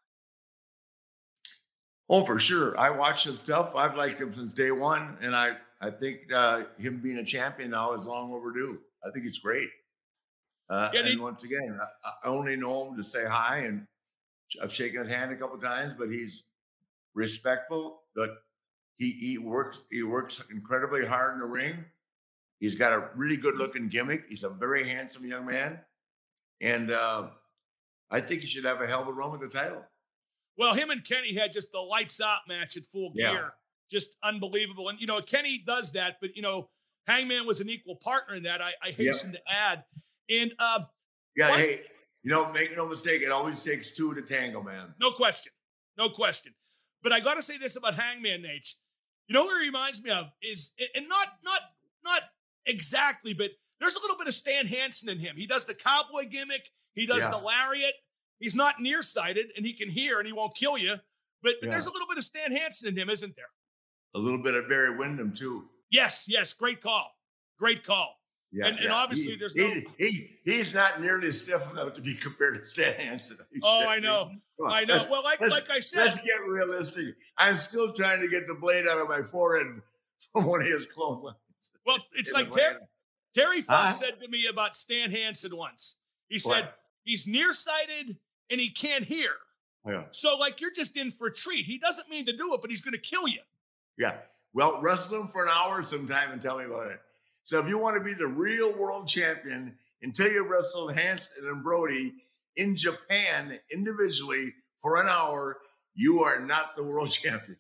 Oh, for sure. I watch his stuff. I've liked him since day one. And I, I think uh, him being a champion now is long overdue. I think it's great. Uh, yeah, they, and once again, I, I only know him to say hi. And I've shaken his hand a couple of times, but he's respectful. But he, he works, he works incredibly hard in the ring. He's got a really good looking gimmick. He's a very handsome young man. And uh, I think he should have a hell of a run with the title. Well, him and Kenny had just the lights out match at Full Gear. Yeah. Just unbelievable. And, you know, Kenny does that, but, you know, Hangman was an equal partner in that, I, I hasten yep. to add. And, uh, yeah, what, hey, you know, make no mistake, it always takes two to tango, man. No question. No question. But I got to say this about Hangman, Nate. You know what he reminds me of is, and not, not, not exactly, but there's a little bit of Stan Hansen in him. He does the cowboy gimmick. He does yeah. the lariat. He's not nearsighted, and he can hear, and he won't kill you. But, but yeah. there's a little bit of Stan Hansen in him, isn't there? A little bit of Barry Windham, too. Yes, yes. Great call. Great call. Yeah, and, yeah. and obviously he, there's no... He, he, he's not nearly stiff enough to be compared to Stan Hansen. Oh, I know. I know. Well, like, like I said... Let's get realistic. I'm still trying to get the blade out of my forehead from one of his clotheslines. Well, it's like... Ter- Terry Funk huh? said to me about Stan Hansen once. He said, what? He's nearsighted and he can't hear. Yeah. So, like, you're just in for a treat. He doesn't mean to do it, but he's going to kill you. Yeah. Well, wrestle him for an hour sometime and tell me about it. So if you want to be the real world champion, until you wrestled Hansen and Brody in Japan individually for an hour, you are not the world champion.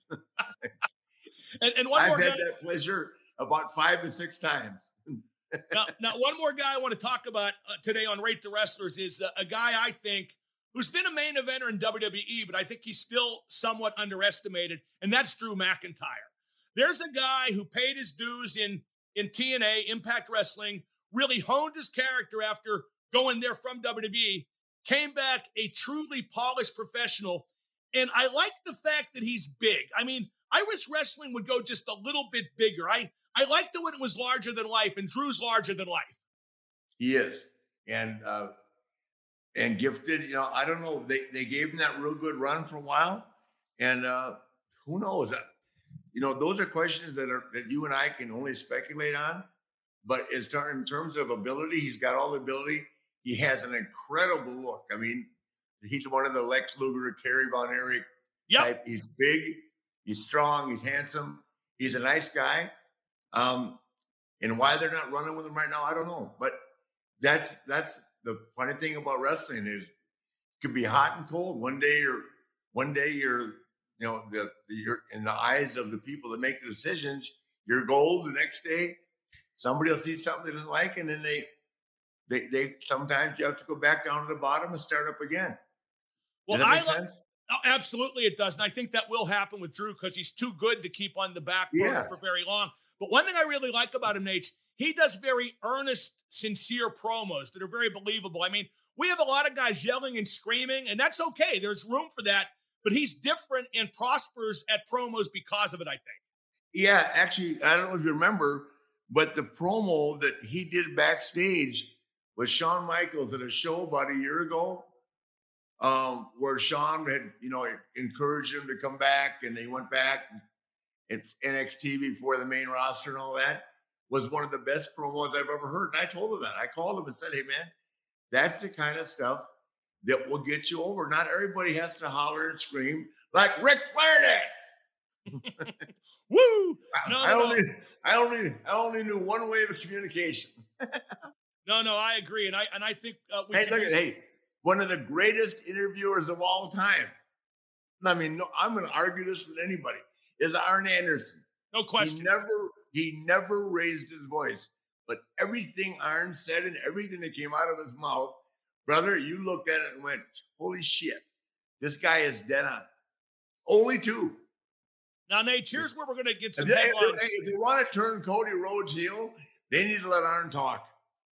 and, and one I've more had guy, that pleasure about five to six times. now, now, one more guy I want to talk about uh, today on Rate the Wrestlers is uh, a guy I think who's been a main eventer in W W E, but I think he's still somewhat underestimated, and that's Drew McIntyre. There's a guy who paid his dues in, in T N A, Impact Wrestling, really honed his character after going there from W W E, came back a truly polished professional, and I like the fact that he's big. I mean, I wish wrestling would go just a little bit bigger. I, I liked it when it was larger than life, and Drew's larger than life. He is. And uh, and gifted, you know, I don't know. They they gave him that real good run for a while. And uh, who knows? You know, those are questions that are that you and I can only speculate on. But as ter- in terms of ability, he's got all the ability. He has an incredible look. I mean, he's one of the Lex Luger, Kerry Von Erich yep. type. He's big, he's strong, he's handsome, he's a nice guy. Um, and why they're not running with him right now, I don't know. But that's that's the funny thing about wrestling is it could be hot and cold. One day you're one day you're you know the, the you're in the eyes of the people that make the decisions, you're gold. The next day somebody will see something they doesn't like, and then they they they sometimes you have to go back down to the bottom and start up again. Well, Does that I make lo- sense? Oh, absolutely it does. And I think that will happen with Drew because he's too good to keep on the back burner Yeah. for very long. But one thing I really like about him, Nate, he does very earnest, sincere promos that are very believable. I mean, we have a lot of guys yelling and screaming, and that's okay. There's room for that. But he's different and prospers at promos because of it, I think. Yeah, actually, I don't know if you remember, but the promo that he did backstage with Shawn Michaels at a show about a year ago, um, where Shawn had, you know, encouraged him to come back, and they went back at N X T before the main roster and all that, was one of the best promos I've ever heard. And I told him that. I called him and said, hey, man, that's the kind of stuff that will get you over. Not everybody has to holler and scream like Ric Flair did. Woo! No, I, no, only, no. I only, I only knew one way of communication. No, no, I agree, and I and I think uh, we Hey, can look use- at hey, one of the greatest interviewers of all time. I mean, no, I'm going to argue this with anybody. Is Arn Anderson? no question. He never, he never raised his voice, but everything Arn said and everything that came out of his mouth, brother, you looked at it and went, "Holy shit, this guy is dead on." Only two. Now, Nate, here's where we're going to get some If they, headlines. if they want to turn Cody Rhodes heel, they need to let Arn talk.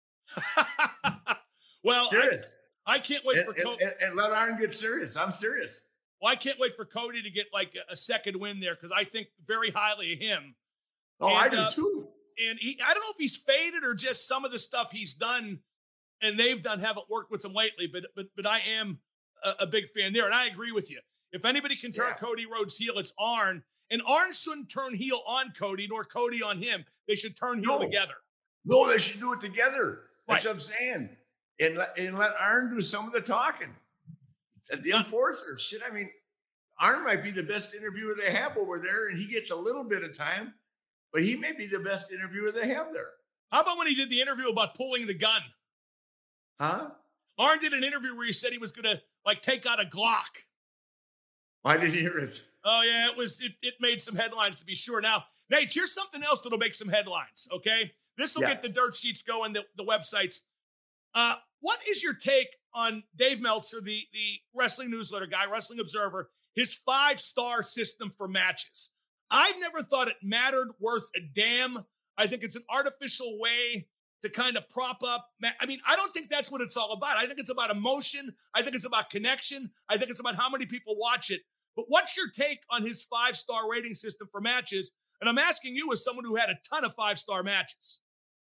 Well, I, Serious. I can't wait And, for and, Cody. and, and let Arn get serious. I'm serious. Well, I can't wait for Cody to get like a, a second win there because I think very highly of him. Oh, I And, do uh, too. And he, I don't know if he's faded or just some of the stuff he's done and they've done haven't worked with him lately. But but but I am a, a big fan there, and I agree with you. If anybody can turn Yeah. Cody Rhodes heel, it's Arn. And Arn shouldn't turn heel on Cody, nor Cody on him. They should turn heel No. together. No, they should do it together. That's Right. what I'm saying. And let, and let Arn do some of the talking. The enforcer. Shit, I mean, Arn might be the best interviewer they have over there, and he gets a little bit of time, but he may be the best interviewer they have there. How about when he did the interview about pulling the gun? Huh? Arn did an interview where he said he was going to like take out a Glock. I didn't hear it. Oh yeah, it was. It, it made some headlines to be sure. Now, Nate, here's something else that'll make some headlines. Okay, this will Yeah. get the dirt sheets going, the, the websites. Uh, what is your take on Dave Meltzer, the the wrestling newsletter guy, Wrestling Observer, his five star system for matches? I've never thought it mattered worth a damn. I think it's an artificial way to kind of prop up. ma- I mean, I don't think that's what it's all about. I think it's about emotion. I think it's about connection. I think it's about how many people watch it. But what's your take on his five-star rating system for matches? And I'm asking you as someone who had a ton of five-star matches.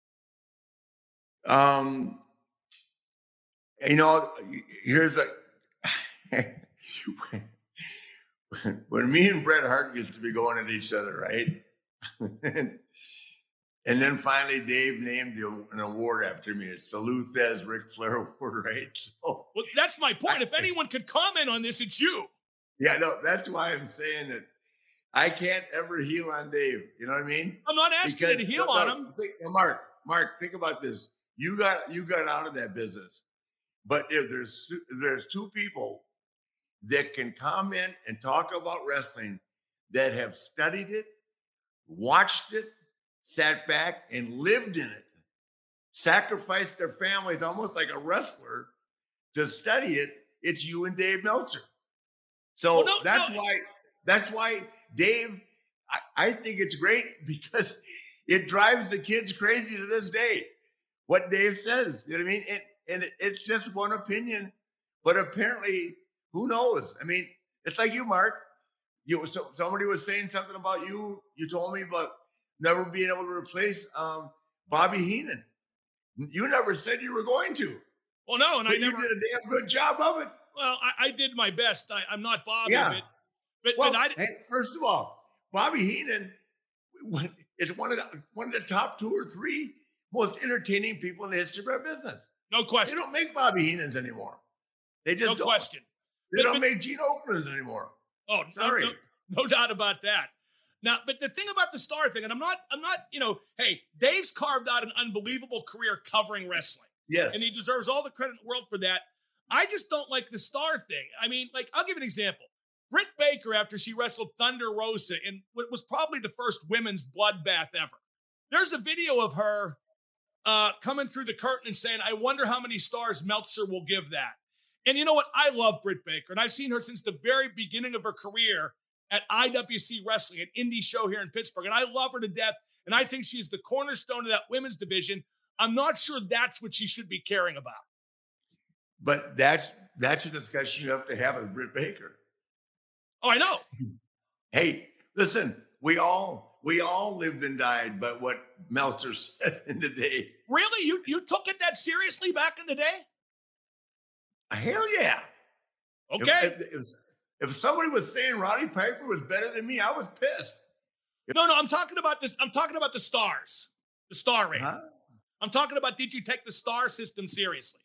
Um, you know, here's a when me and Bret Hart used to be going at each other, right? And then finally, Dave named the, an award after me. It's the Lou Thez Ric Flair Award, right? So, Well, that's my point. If anyone could comment on this, it's you. yeah, no, that's why I'm saying that I can't ever heel on Dave. You know what I mean? I'm not asking you to heel no, on no, him. Think, no, Mark, Mark, think about this. You got you got out of that business, but if there's there's two people that can comment and talk about wrestling that have studied it, watched it, sat back and lived in it, sacrificed their families almost like a wrestler to study it. It's you and Dave Meltzer. So well, no, that's no. why, that's why Dave, I, I think it's great because it drives the kids crazy to this day. What Dave says, you know what I mean? And, and it, it's just one opinion, but apparently, who knows? I mean, it's like you, Mark. You so, somebody was saying something about you. You told me about never being able to replace um, Bobby Heenan. You never said you were going to. Well, no, and but I never you did a damn good job of it. Well, I, I did my best. I, I'm not Bobby, yeah. but but, well, but I. Hey, first of all, Bobby Heenan is one of the one of the top two or three most entertaining people in the history of our business. No question. They don't make Bobby Heenans anymore. They just no don't. question. They but, don't but, make Gene Okerlunds anymore. Oh, sorry. No, no, no doubt about that. Now, but the thing about the star thing, and I'm not, I'm not, you know, hey, Dave's carved out an unbelievable career covering wrestling. Yes. And he deserves all the credit in the world for that. I just don't like the star thing. I mean, like, I'll give you an example. Britt Baker, after she wrestled Thunder Rosa in what was probably the first women's bloodbath ever. There's a video of her uh, coming through the curtain and saying, I wonder how many stars Meltzer will give that. And you know what? I love Britt Baker, and I've seen her since the very beginning of her career at I W C Wrestling, an indie show here in Pittsburgh. And I love her to death, and I think she's the cornerstone of that women's division. I'm not sure that's what she should be caring about. But that's that's a discussion you have to have with Britt Baker. Oh, I know. Hey, listen, we all we all lived and died by what Meltzer said in the day. Really? You you took it that seriously back in the day? Hell yeah. Okay. If, if, if somebody was saying Roddy Piper was better than me, I was pissed. No, no, I'm talking about this. I'm talking about the stars, the star rating. Huh? I'm talking about, did you take the star system seriously?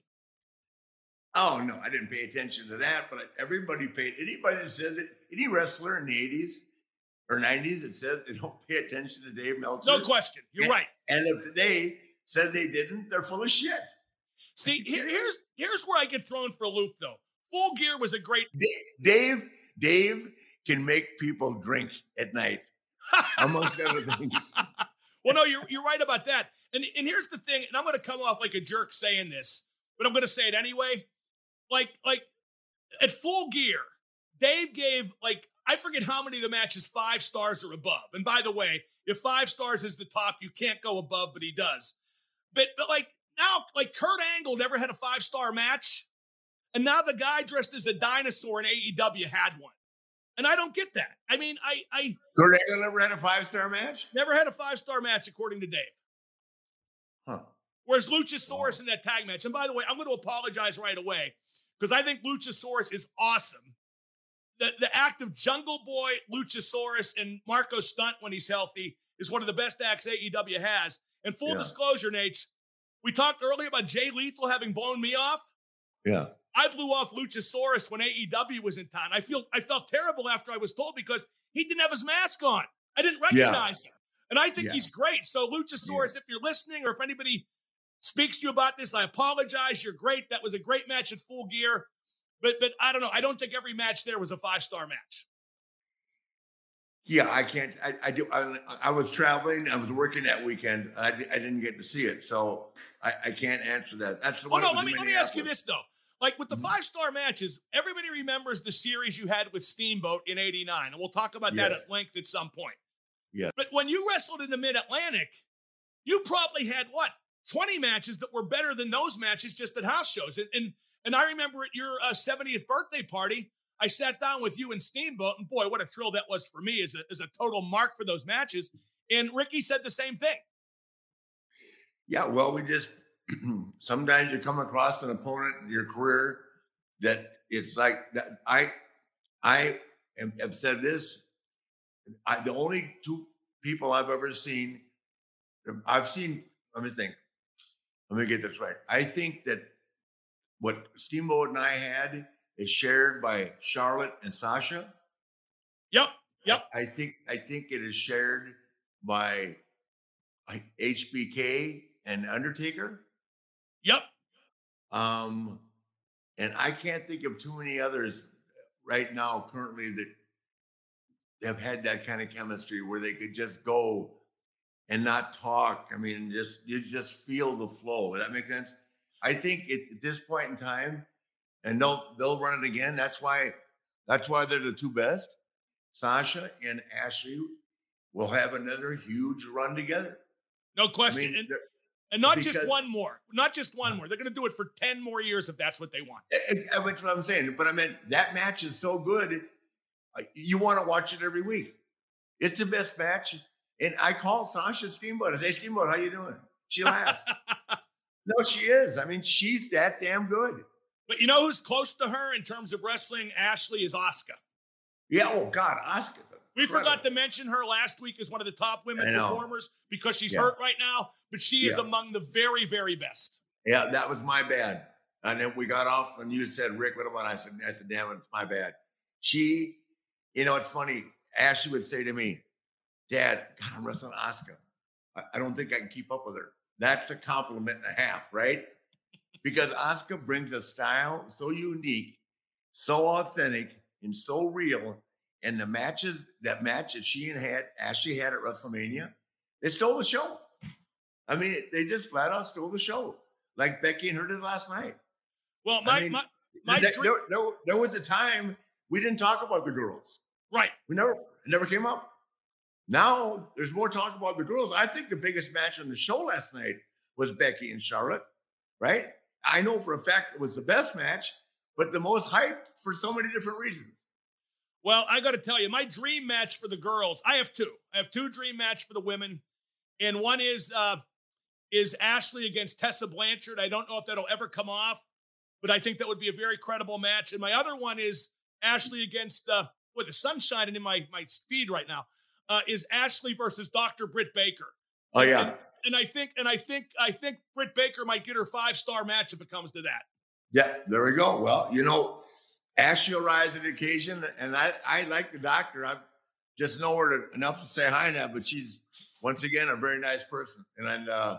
Oh, no, I didn't pay attention to that, but everybody paid. Anybody that says it, any wrestler in the eighties or nineties that said they don't pay attention to Dave Meltzer. No question. You're and, right. And if today said they didn't, they're full of shit. See, here, here's here's where I get thrown for a loop, though. Full Gear was a great. Dave, Dave can make people drink at night, amongst other things. Well, no, you're you're right about that. And and here's the thing, and I'm going to come off like a jerk saying this, but I'm going to say it anyway. Like like at Full Gear, Dave gave like I forget how many of the matches five stars or above. And by the way, if five stars is the top, you can't go above, but he does. But but like. Now, like Kurt Angle never had a five-star match, and now the guy dressed as a dinosaur in A E W had one. And I don't get that. I mean, I... I Kurt Angle never had a five-star match? Never had a five-star match, according to Dave. Huh. Whereas Luchasaurus in that tag match, and by the way, I'm going to apologize right away, because I think Luchasaurus is awesome. The, the act of Jungle Boy, Luchasaurus, and Marco Stunt when he's healthy is one of the best acts A E W has. And full yeah. disclosure, Nate, we talked earlier about Jay Lethal having blown me off. Yeah. I blew off Luchasaurus when A E W was in town. I feel I felt terrible after I was told because he didn't have his mask on. I didn't recognize yeah. him. And I think yeah. he's great. So Luchasaurus, yeah. if you're listening or if anybody speaks to you about this, I apologize. You're great. That was a great match at Full Gear. But but I don't know. I don't think every match there was a five-star match. Yeah, I can't. I, I do. I, I was traveling. I was working that weekend. I, I didn't get to see it, so I, I can't answer that. That's the well, one. no, let me let me ask you this though. Like with the five star matches, everybody remembers the series you had with Steamboat in eighty-nine, and we'll talk about yes. that at length at some point. Yeah. But when you wrestled in the Mid Atlantic, you probably had what twenty matches that were better than those matches just at house shows. And and, and I remember at your uh, seventieth birthday party, I sat down with you and Steamboat, and boy, what a thrill that was for me as a, as a total mark for those matches. And Ricky said the same thing. Yeah, well, we just, sometimes you come across an opponent in your career that it's like, that. I I have said this, I, the only two people I've ever seen, I've seen, let me think, let me get this right. I think that what Steamboat and I had is shared by Charlotte and Sasha. Yep. Yep. I think I think it is shared by H B K and Undertaker. Yep. Um, and I can't think of too many others right now currently that have had that kind of chemistry where they could just go and not talk. I mean, just you just feel the flow. Does that make sense? I think it, at this point in time, and they'll they'll run it again. That's why that's why they're the two best. Sasha and Ashley will have another huge run together. No question. I mean, and, and not because, just one more. Not just one more. They're going to do it for ten more years if that's what they want. That's what I'm saying. But I mean, that match is so good. You want to watch it every week. It's the best match. And I call Sasha Steamboat. I say, Steamboat, how you doing? She laughs. No, she is. I mean, she's that damn good. But you know who's close to her in terms of wrestling? Ashley is Asuka. Yeah, oh, God, Asuka. We incredible. forgot to mention her last week as one of the top women performers because she's yeah. hurt right now, but she is yeah. among the very, very best. Yeah, that was my bad. And then we got off and you said, Rick, what about I said, I said, damn it, it's my bad. She, you know, it's funny. Ashley would say to me, Dad, God, I'm wrestling Asuka. I, I don't think I can keep up with her. That's a compliment and a half, right? Because Asuka brings a style so unique, so authentic, and so real. And the matches, that match that she and had Ashley had at WrestleMania, they stole the show. I mean, they just flat out stole the show, like Becky and her did last night. Well, my I mean, my, my there, dream- there, there, there was a time we didn't talk about the girls. Right. We never, it never came up. Now there's more talk about the girls. I think the biggest match on the show last night was Becky and Charlotte, right? I know for a fact it was the best match, but the most hyped for so many different reasons. Well, I got to tell you, my dream match for the girls, I have two. I have two dream match for the women. And one is uh, is Ashley against Tessa Blanchard. I don't know if that'll ever come off, but I think that would be a very credible match. And my other one is Ashley against, uh, boy, the sun's shining in my, my feed right now, uh, is Ashley versus Doctor Britt Baker. Oh, yeah. And, and I think, and I think, I think Britt Baker might get her five-star match if it comes to that. Yeah, there we go. Well, you know, Ashley will rise to the occasion, and I, I like the doctor. I just know her to, enough to say hi now, but she's, once again, a very nice person. And, uh,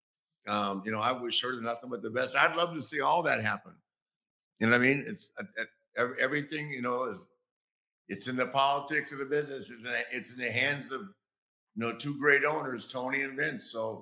um, you know, I wish her nothing but the best. I'd love to see all that happen. You know what I mean? It's uh, everything, you know, is it's in the politics of the business. It's in the, it's in the hands of, you know, two great owners, Tony and Vince. So,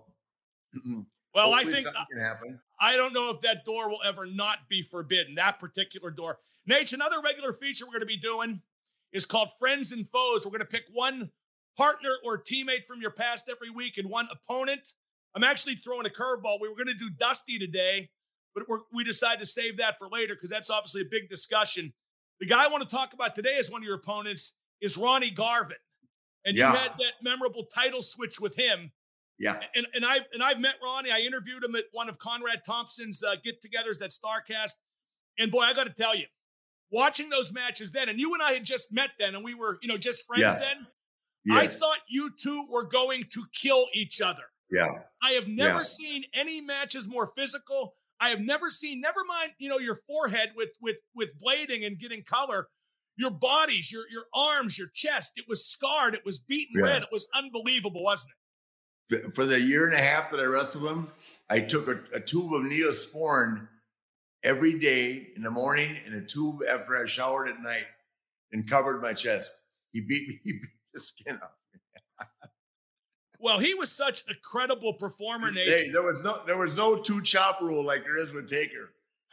well, I think something can happen. I don't know if that door will ever not be forbidden, that particular door. Nate, another regular feature we're going to be doing is called Friends and Foes. We're going to pick one partner or teammate from your past every week and one opponent. I'm actually throwing a curveball. We were going to do Dusty today, but we're, we decided to save that for later because that's obviously a big discussion. The guy I want to talk about today as one of your opponents is Ronnie Garvin. And yeah. you had that memorable title switch with him. Yeah. And and I've, and I've met Ronnie. I interviewed him at one of Conrad Thompson's uh, get-togethers, that StarCast. And boy, I got to tell you, watching those matches then, and you and I had just met then, and we were, you know, just friends yeah. then. Yes. I thought you two were going to kill each other. Yeah. I have never yeah. seen any matches more physical. I have never seen, never mind, you know, your forehead with with with blading and getting color. Your bodies, your your arms, your chest, it was scarred. It was beaten yeah. red. It was unbelievable, wasn't it? For the year and a half that I wrestled him, I took a, a tube of Neosporin every day in the morning and a tube after I showered at night and covered my chest. He beat me, he beat the skin off me. Well, he was such a credible performer, Nate. Hey, there was no there was no two chop rule like there is with Taker.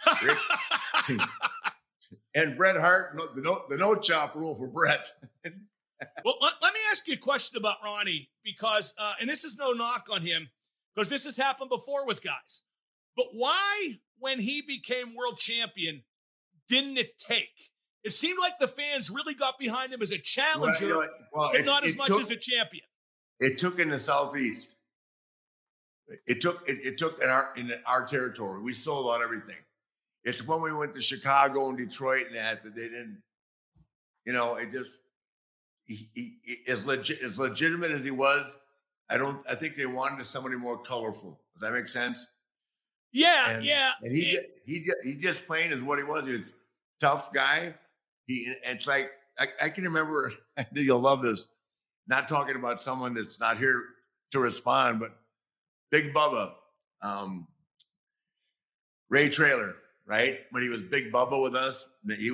And Bret Hart, no, the no the no chop rule for Bret. Well, let, let me ask you a question about Ronnie, because, uh, and this is no knock on him, because this has happened before with guys. But why, when he became world champion, didn't it take? It seemed like the fans really got behind him as a challenger, well, you know, well, but it, not as much took, as a champion. It took in the Southeast. It took it, it took in our in our territory. We sold out everything. It's when we went to Chicago and Detroit and that that they didn't. You know, it just. He, he, he, as legit as legitimate as he was, I don't. I think they wanted somebody more colorful. Does that make sense? Yeah, and, yeah. And he yeah. he just, he just plain is what he was. He was a tough guy. He it's like I, I can remember. I think you'll love this. Not talking about someone that's not here to respond, but Big Bubba, um, Ray Traylor, right? When he was Big Bubba with us, he was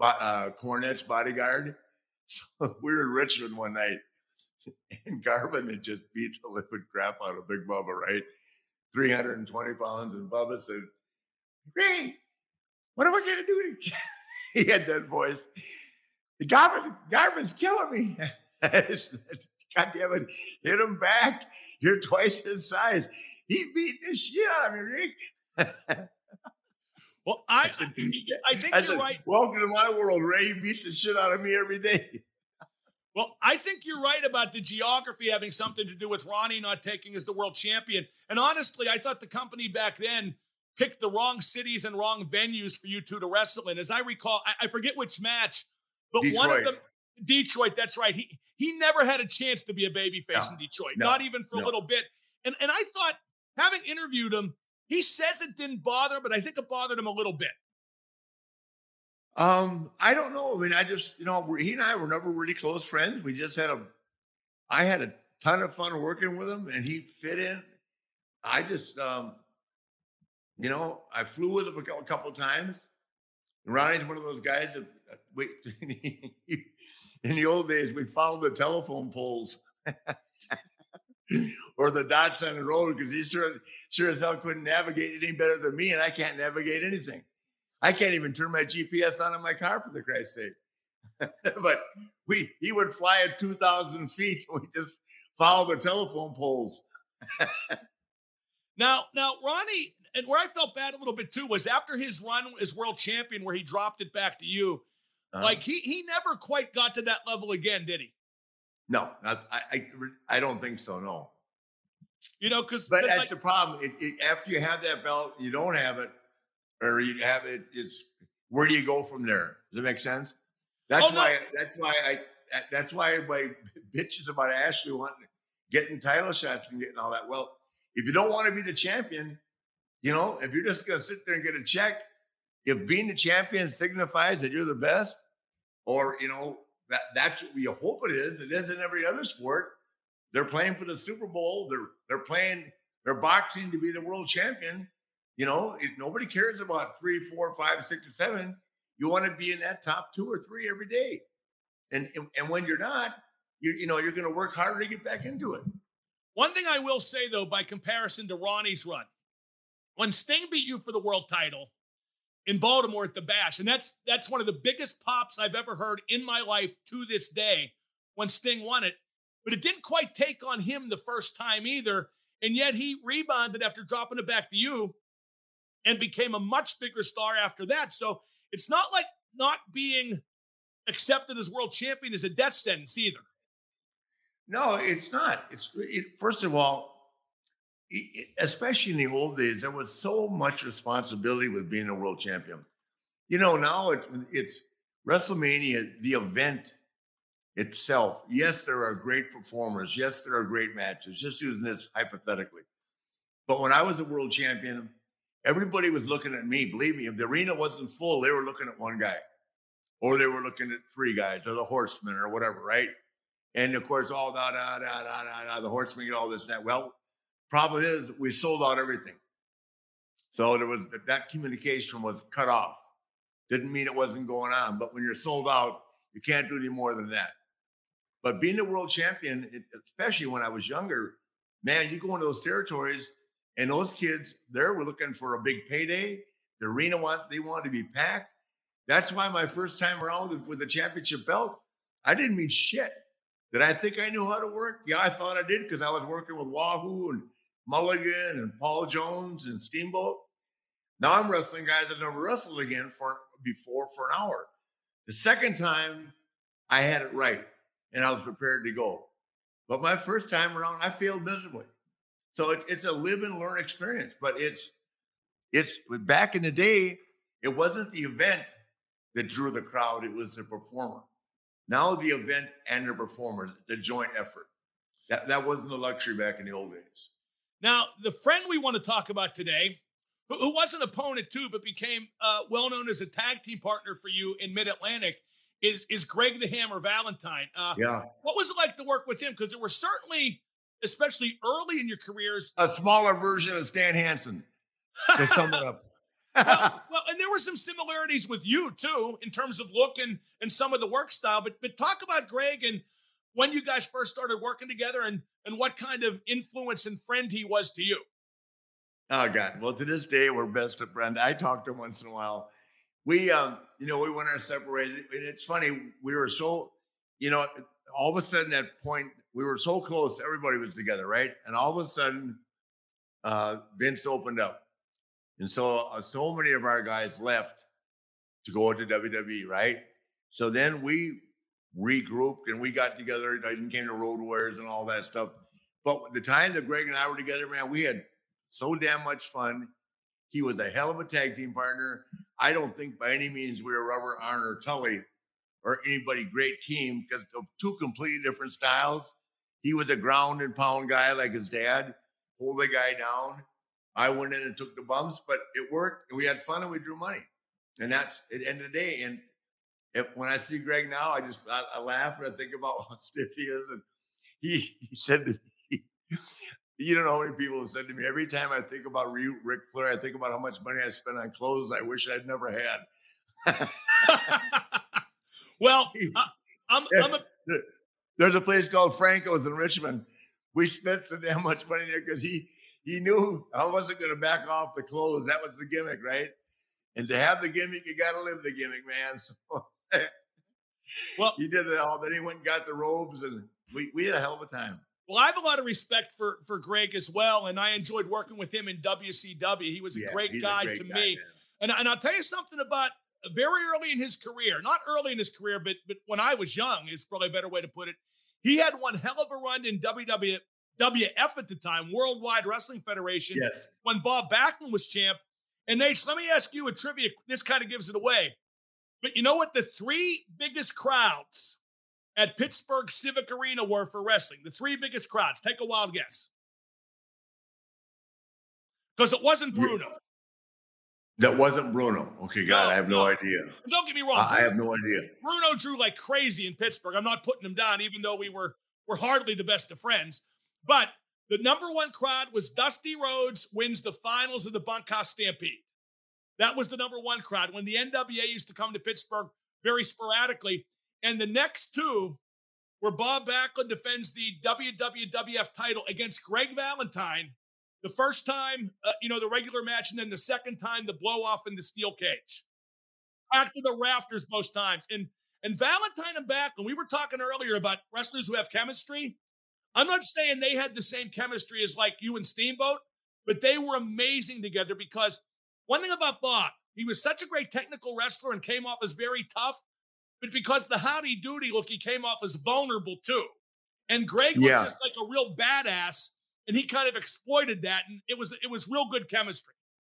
uh, Cornette's bodyguard. So we were in Richmond one night, and Garvin had just beat the living crap out of Big Bubba, right? three hundred twenty pounds, and Bubba said, "Ray, what am I going to do to?" He had that voice. Garvin, Garvin's killing me. God damn it, hit him back. You're twice his size. He beat the shit out of me, Rick. Well, I I think I you're said, right. Welcome to my world, Ray. You beat the shit out of me every day. Well, I think you're right about the geography having something to do with Ronnie not taking as the world champion. And honestly, I thought the company back then picked the wrong cities and wrong venues for you two to wrestle in. As I recall, I, I forget which match, but Detroit. one of them, Detroit, that's right. He he never had a chance to be a babyface No, in Detroit, no, not even for no. a little bit. And and I thought, having interviewed him, he says it didn't bother, but I think it bothered him a little bit. Um, I don't know. I mean, I just, you know, he and I were never really close friends. We just had a, I had a ton of fun working with him, and he fit in. I just, um, you know, I flew with him a couple of times. Ronnie's one of those guys that we, in the old days, we'd follow the telephone poles or the dots on the road because he sure, sure as hell couldn't navigate it any better than me, and I can't navigate anything. I can't even turn my G P S on in my car, for the Christ's sake. But we he would fly at two thousand feet, and we just follow the telephone poles. Now, now, Ronnie, and where I felt bad a little bit too was after his run as world champion, where he dropped it back to you. Uh-huh. Like he he never quite got to that level again, did he? No, not, I, I I don't think so. No. You know, because but that's like, the problem. It, it, after you have that belt, you don't have it, or you have it. It's where do you go from there? Does that make sense? That's oh, why. No. That's why I. That's why everybody bitches about Ashley wanting getting title shots and getting all that. Well, if you don't want to be the champion, you know, if you're just going to sit there and get a check, if being the champion signifies that you're the best, or, you know, that that's what you hope it is. It is in every other sport. They're playing for the Super Bowl. They're they're playing, they're boxing to be the world champion. You know, it, nobody cares about three, four, five, six, or seven. You want to be in that top two or three every day. And, and, and when you're not, you you know, you're going to work harder to get back into it. One thing I will say, though, by comparison to Ronnie's run, when Sting beat you for the world title in Baltimore at the Bash, and that's that's one of the biggest pops I've ever heard in my life to this day when Sting won it, but it didn't quite take on him the first time either, and yet he rebounded after dropping it back to you and became a much bigger star after that. So it's not like not being accepted as world champion is a death sentence either. No, it's not. It's it, first of all, it, especially in the old days, there was so much responsibility with being a world champion. You know, now it, it's WrestleMania, the event itself. Yes, there are great performers. Yes, there are great matches. Just using this hypothetically. But when I was a world champion, everybody was looking at me. Believe me, if the arena wasn't full, they were looking at one guy, or they were looking at three guys, or the Horsemen, or whatever, right? And of course, all da da da da da da, the Horsemen get all this and that. Well, problem is we sold out everything, so there was that communication was cut off. Didn't mean it wasn't going on, but when you're sold out, you can't do any more than that. But being a world champion, especially when I was younger, man, you go into those territories, and those kids there were looking for a big payday. The arena want they wanted to be packed. That's why my first time around with, with the championship belt, I didn't mean shit. Did I think I knew how to work? Yeah, I thought I did because I was working with Wahoo and Mulligan and Paul Jones and Steamboat. Now I'm wrestling guys that never wrestled again for before for an hour. The second time, I had it right, and I was prepared to go. But my first time around, I failed miserably. So it, it's a live and learn experience. But it's it's back in the day, it wasn't the event that drew the crowd; it was the performer. Now the event and the performers, the joint effort. That that wasn't the luxury back in the old days. Now, the friend we want to talk about today, who, who was an opponent too, but became uh, well-known as a tag team partner for you in Mid-Atlantic, is, is Greg the Hammer Valentine. Uh, yeah. What was it like to work with him? Because there were certainly, especially early in your careers, a smaller version of Stan Hansen, to sum it up. well, well, and there were some similarities with you too, in terms of look and, and some of the work style. But but talk about Greg and when you guys first started working together, and and what kind of influence and friend he was to you. Oh God! Well, to this day, we're best of friends. I talk to him once in a while. We, um, you know, we went our separate ways. And it's funny. We were so, you know, all of a sudden that point, we were so close. Everybody was together, right? And all of a sudden, uh, Vince opened up. And so, uh, so many of our guys left to go to W W E, right? So then we regrouped and we got together and came to Road Warriors and all that stuff. But the time that Greg and I were together, man, we had so damn much fun. He was a hell of a tag team partner. I don't think by any means we were Rubber, Arn, or Tully or anybody great team because of two completely different styles. He was a ground and pound guy like his dad, hold the guy down. I went in and took the bumps, but it worked. And we had fun and we drew money. And that's at the end of the day. And if, when I see Greg now, I just I, I laugh and I think about how stiff he is. And he, he said to me, you don't know how many people have said to me, every time I think about Ric Flair, I think about how much money I spent on clothes I wish I'd never had. Well, I, I'm, I'm a... There's a place called Franco's in Richmond. We spent so damn much money there because he he knew I wasn't going to back off the clothes. That was the gimmick, right? And to have the gimmick, you got to live the gimmick, man. So well, he did it all. Then he went and got the robes, and we, we had a hell of a time. Well, I have a lot of respect for, for Greg as well, and I enjoyed working with him in W C W. He was a yeah, great guy a great to guy, me. And, and I'll tell you something about very early in his career, not early in his career, but, but when I was young is probably a better way to put it. He had one hell of a run in W W F at the time, Worldwide Wrestling Federation, yes. when Bob Backlund was champ. And Nate, let me ask you a trivia. This kind of gives it away. But you know what the three biggest crowds at Pittsburgh Civic Arena were for wrestling? The three biggest crowds. Take a wild guess. Because it wasn't Bruno. That wasn't Bruno. Okay, God, no, I have no, no idea. Don't get me wrong. I, I have no idea. Bruno drew like crazy in Pittsburgh. I'm not putting him down, even though we were, were hardly the best of friends. But the number one crowd was Dusty Rhodes wins the finals of the Bunkhouse Stampede. That was the number one crowd when the N W A used to come to Pittsburgh very sporadically. And the next two were Bob Backlund defends the W W F title against Greg Valentine. The first time, uh, you know, the regular match, and then the second time, the blow off in the steel cage. Back to the rafters most times. And, and Valentine and Backlund, we were talking earlier about wrestlers who have chemistry. I'm not saying they had the same chemistry as like you and Steamboat, but they were amazing together because one thing about Bob, he was such a great technical wrestler and came off as very tough, but because the howdy doody look, he came off as vulnerable too. And Greg yeah. was just like a real badass, and he kind of exploited that, and it was it was real good chemistry.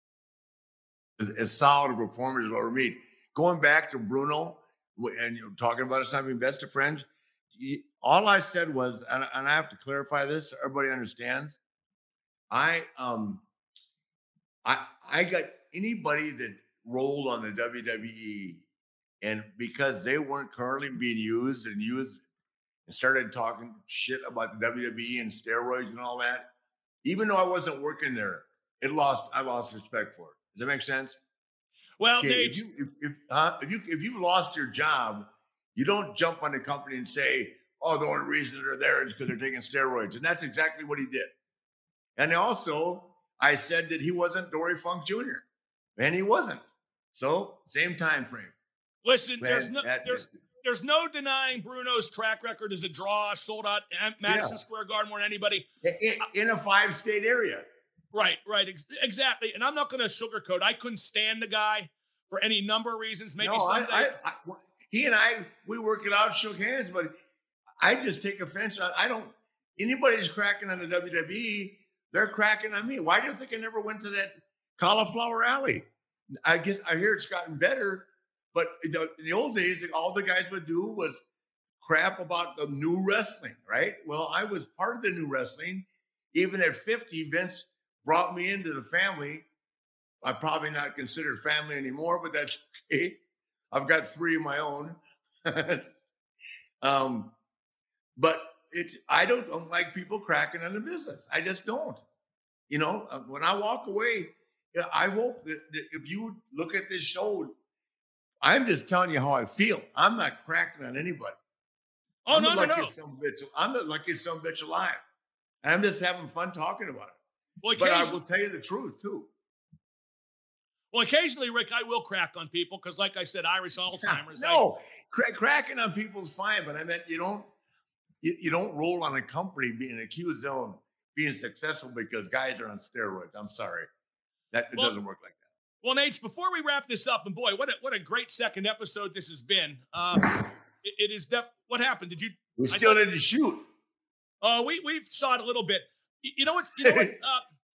As, as solid a performers as we'll ever meet. Going back to Bruno, and you're talking about us not being best of friends, he, all I said was, and, and I have to clarify this so everybody understands, I um I I got anybody that rolled on the W W E, and because they weren't currently being used and used and started talking shit about the W W E and steroids and all that, even though I wasn't working there, it lost I lost respect for it. Does that make sense? Well, okay, Nate, if you if, if, huh? if you if you've lost your job, you don't jump on the company and say, "Oh, the only reason they're there is because they're taking steroids," and that's exactly what he did. And also, I said that he wasn't Dory Funk Junior, and he wasn't. So, same time frame. Listen, Man, there's no that, there's there's no denying Bruno's track record as a draw, sold out at Madison yeah. Square Garden more than anybody in, in a five-state area. Right, right, ex- exactly. And I'm not going to sugarcoat. I couldn't stand the guy for any number of reasons. Maybe no, someday. I, I, I, he and I, we worked it out, shook hands, but I just take offense. I don't. Anybody's cracking on the W W E, they're cracking on me. Why do you think I never went to that Cauliflower Alley? I guess I hear it's gotten better, but in the, in the old days, all the guys would do was crap about the new wrestling, right? Well, I was part of the new wrestling. Even at fifty, Vince brought me into the family. I'm probably not considered family anymore, but that's okay. I've got three of my own. um, but it's I don't, don't like people cracking on the business. I just don't. You know, when I walk away, Yeah, I hope that, that if you look at this show, I'm just telling you how I feel. I'm not cracking on anybody. Oh, I'm no, the no, no. luckiest son of a bitch. I'm the luckiest son of a bitch alive. And I'm just having fun talking about it. Well, but I will tell you the truth, too. Well, occasionally, Rick, I will crack on people because, like I said, Irish Alzheimer's. No, cra- cracking on people is fine, but I meant you don't you, you don't roll on a company being accused of being successful because guys are on steroids. I'm sorry. That it well, doesn't work like that. Well, Nate, before we wrap this up, and boy, what a, what a great second episode this has been. Um, it, it is def. What happened? Did you? We still didn't shoot. Oh, uh, we we saw it a little bit. You, you know what? You know what? Uh,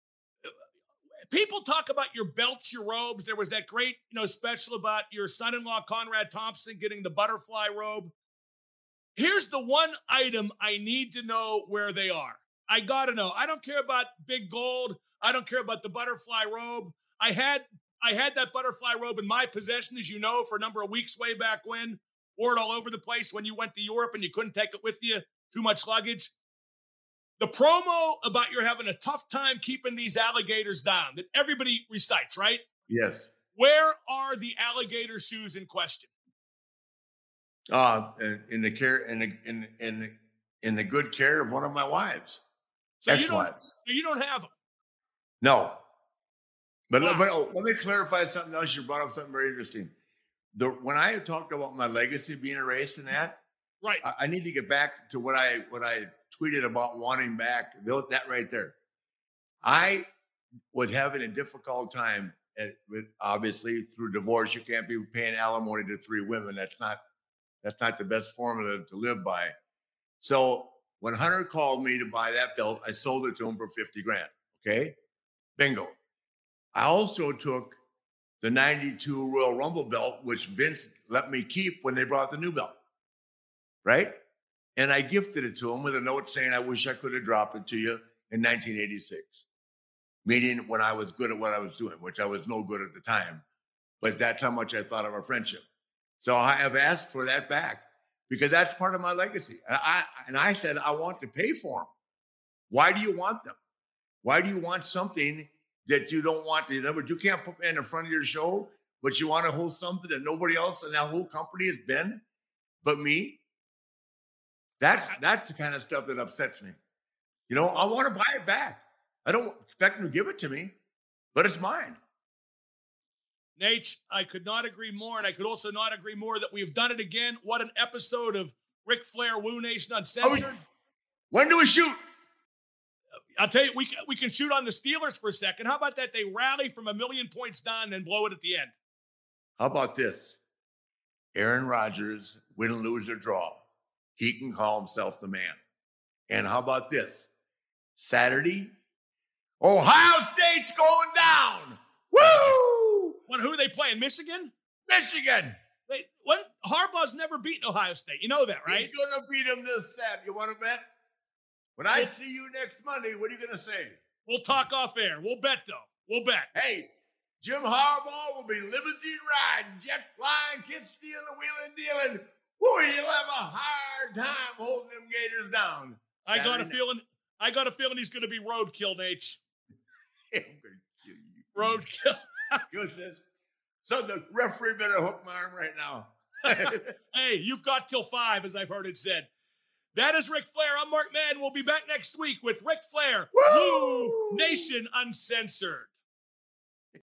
people talk about your belts, your robes. There was that great, you know, special about your son-in-law Conrad Thompson getting the butterfly robe. Here's the one item I need to know where they are. I gotta know. I don't care about big gold. I don't care about the butterfly robe. I had I had that butterfly robe in my possession, as you know, for a number of weeks way back when. Wore it all over the place when you went to Europe and you couldn't take it with you. Too much luggage. The promo about you're having a tough time keeping these alligators down that everybody recites, right? Yes. Where are the alligator shoes in question? Uh, in the care, in the in in the in the good care of one of my wives, so ex-wives. You don't, so you don't have them. No. But, wow. but oh, let me clarify something else. You brought up something very interesting. The when I talked about my legacy being erased and that, right? I, I need to get back to what I what I tweeted about wanting back. That right there. I was having a difficult time at, with obviously through divorce. You can't be paying alimony to three women. That's not that's not the best formula to live by. So when Hunter called me to buy that belt, I sold it to him for fifty grand. Okay, bingo. I also took the ninety-two Royal Rumble belt, which Vince let me keep when they brought the new belt, right? And I gifted it to him with a note saying, I wish I could have dropped it to you in nineteen eighty-six, meaning when I was good at what I was doing, which I was no good at the time, but that's how much I thought of our friendship. So I have asked for that back because that's part of my legacy. And I, and I said, I want to pay for them. Why do you want them? Why do you want something that you don't want? In other words, you can't put me in the front of your show, but you want to hold something that nobody else in that whole company has been but me? That's that's the kind of stuff that upsets me. You know, I want to buy it back. I don't expect them to give it to me, but it's mine. Nate, I could not agree more, and I could also not agree more that we've done it again. What an episode of Ric Flair Woo Nation Uncensored. Oh, when do we shoot? I'll tell you, we can, we can shoot on the Steelers for a second. How about that? They rally from a million points down and blow it at the end. How about this? Aaron Rodgers, win, lose, or draw. He can call himself the man. And how about this? Saturday, Ohio State's going down. Woo! What, who are they playing? Michigan? Michigan. They, when, Harbaugh's never beaten Ohio State. You know that, right? He's going to beat them this Saturday. You want to bet? When I see you next Monday, what are you going to say? We'll talk off air. We'll bet, though. We'll bet. Hey, Jim Harbaugh will be limousine riding, jet flying, kid stealing, wheeling, dealing. Woo, you'll have a hard time holding them Gators down. I got a feeling. I got a feeling he's going to be roadkill, Nate. I'm going to kill you. Roadkill. So the referee better hook my arm right now. Hey, you've got till five, as I've heard it said. That is Ric Flair. I'm Mark Madden. We'll be back next week with Ric Flair, Woo Nation Uncensored.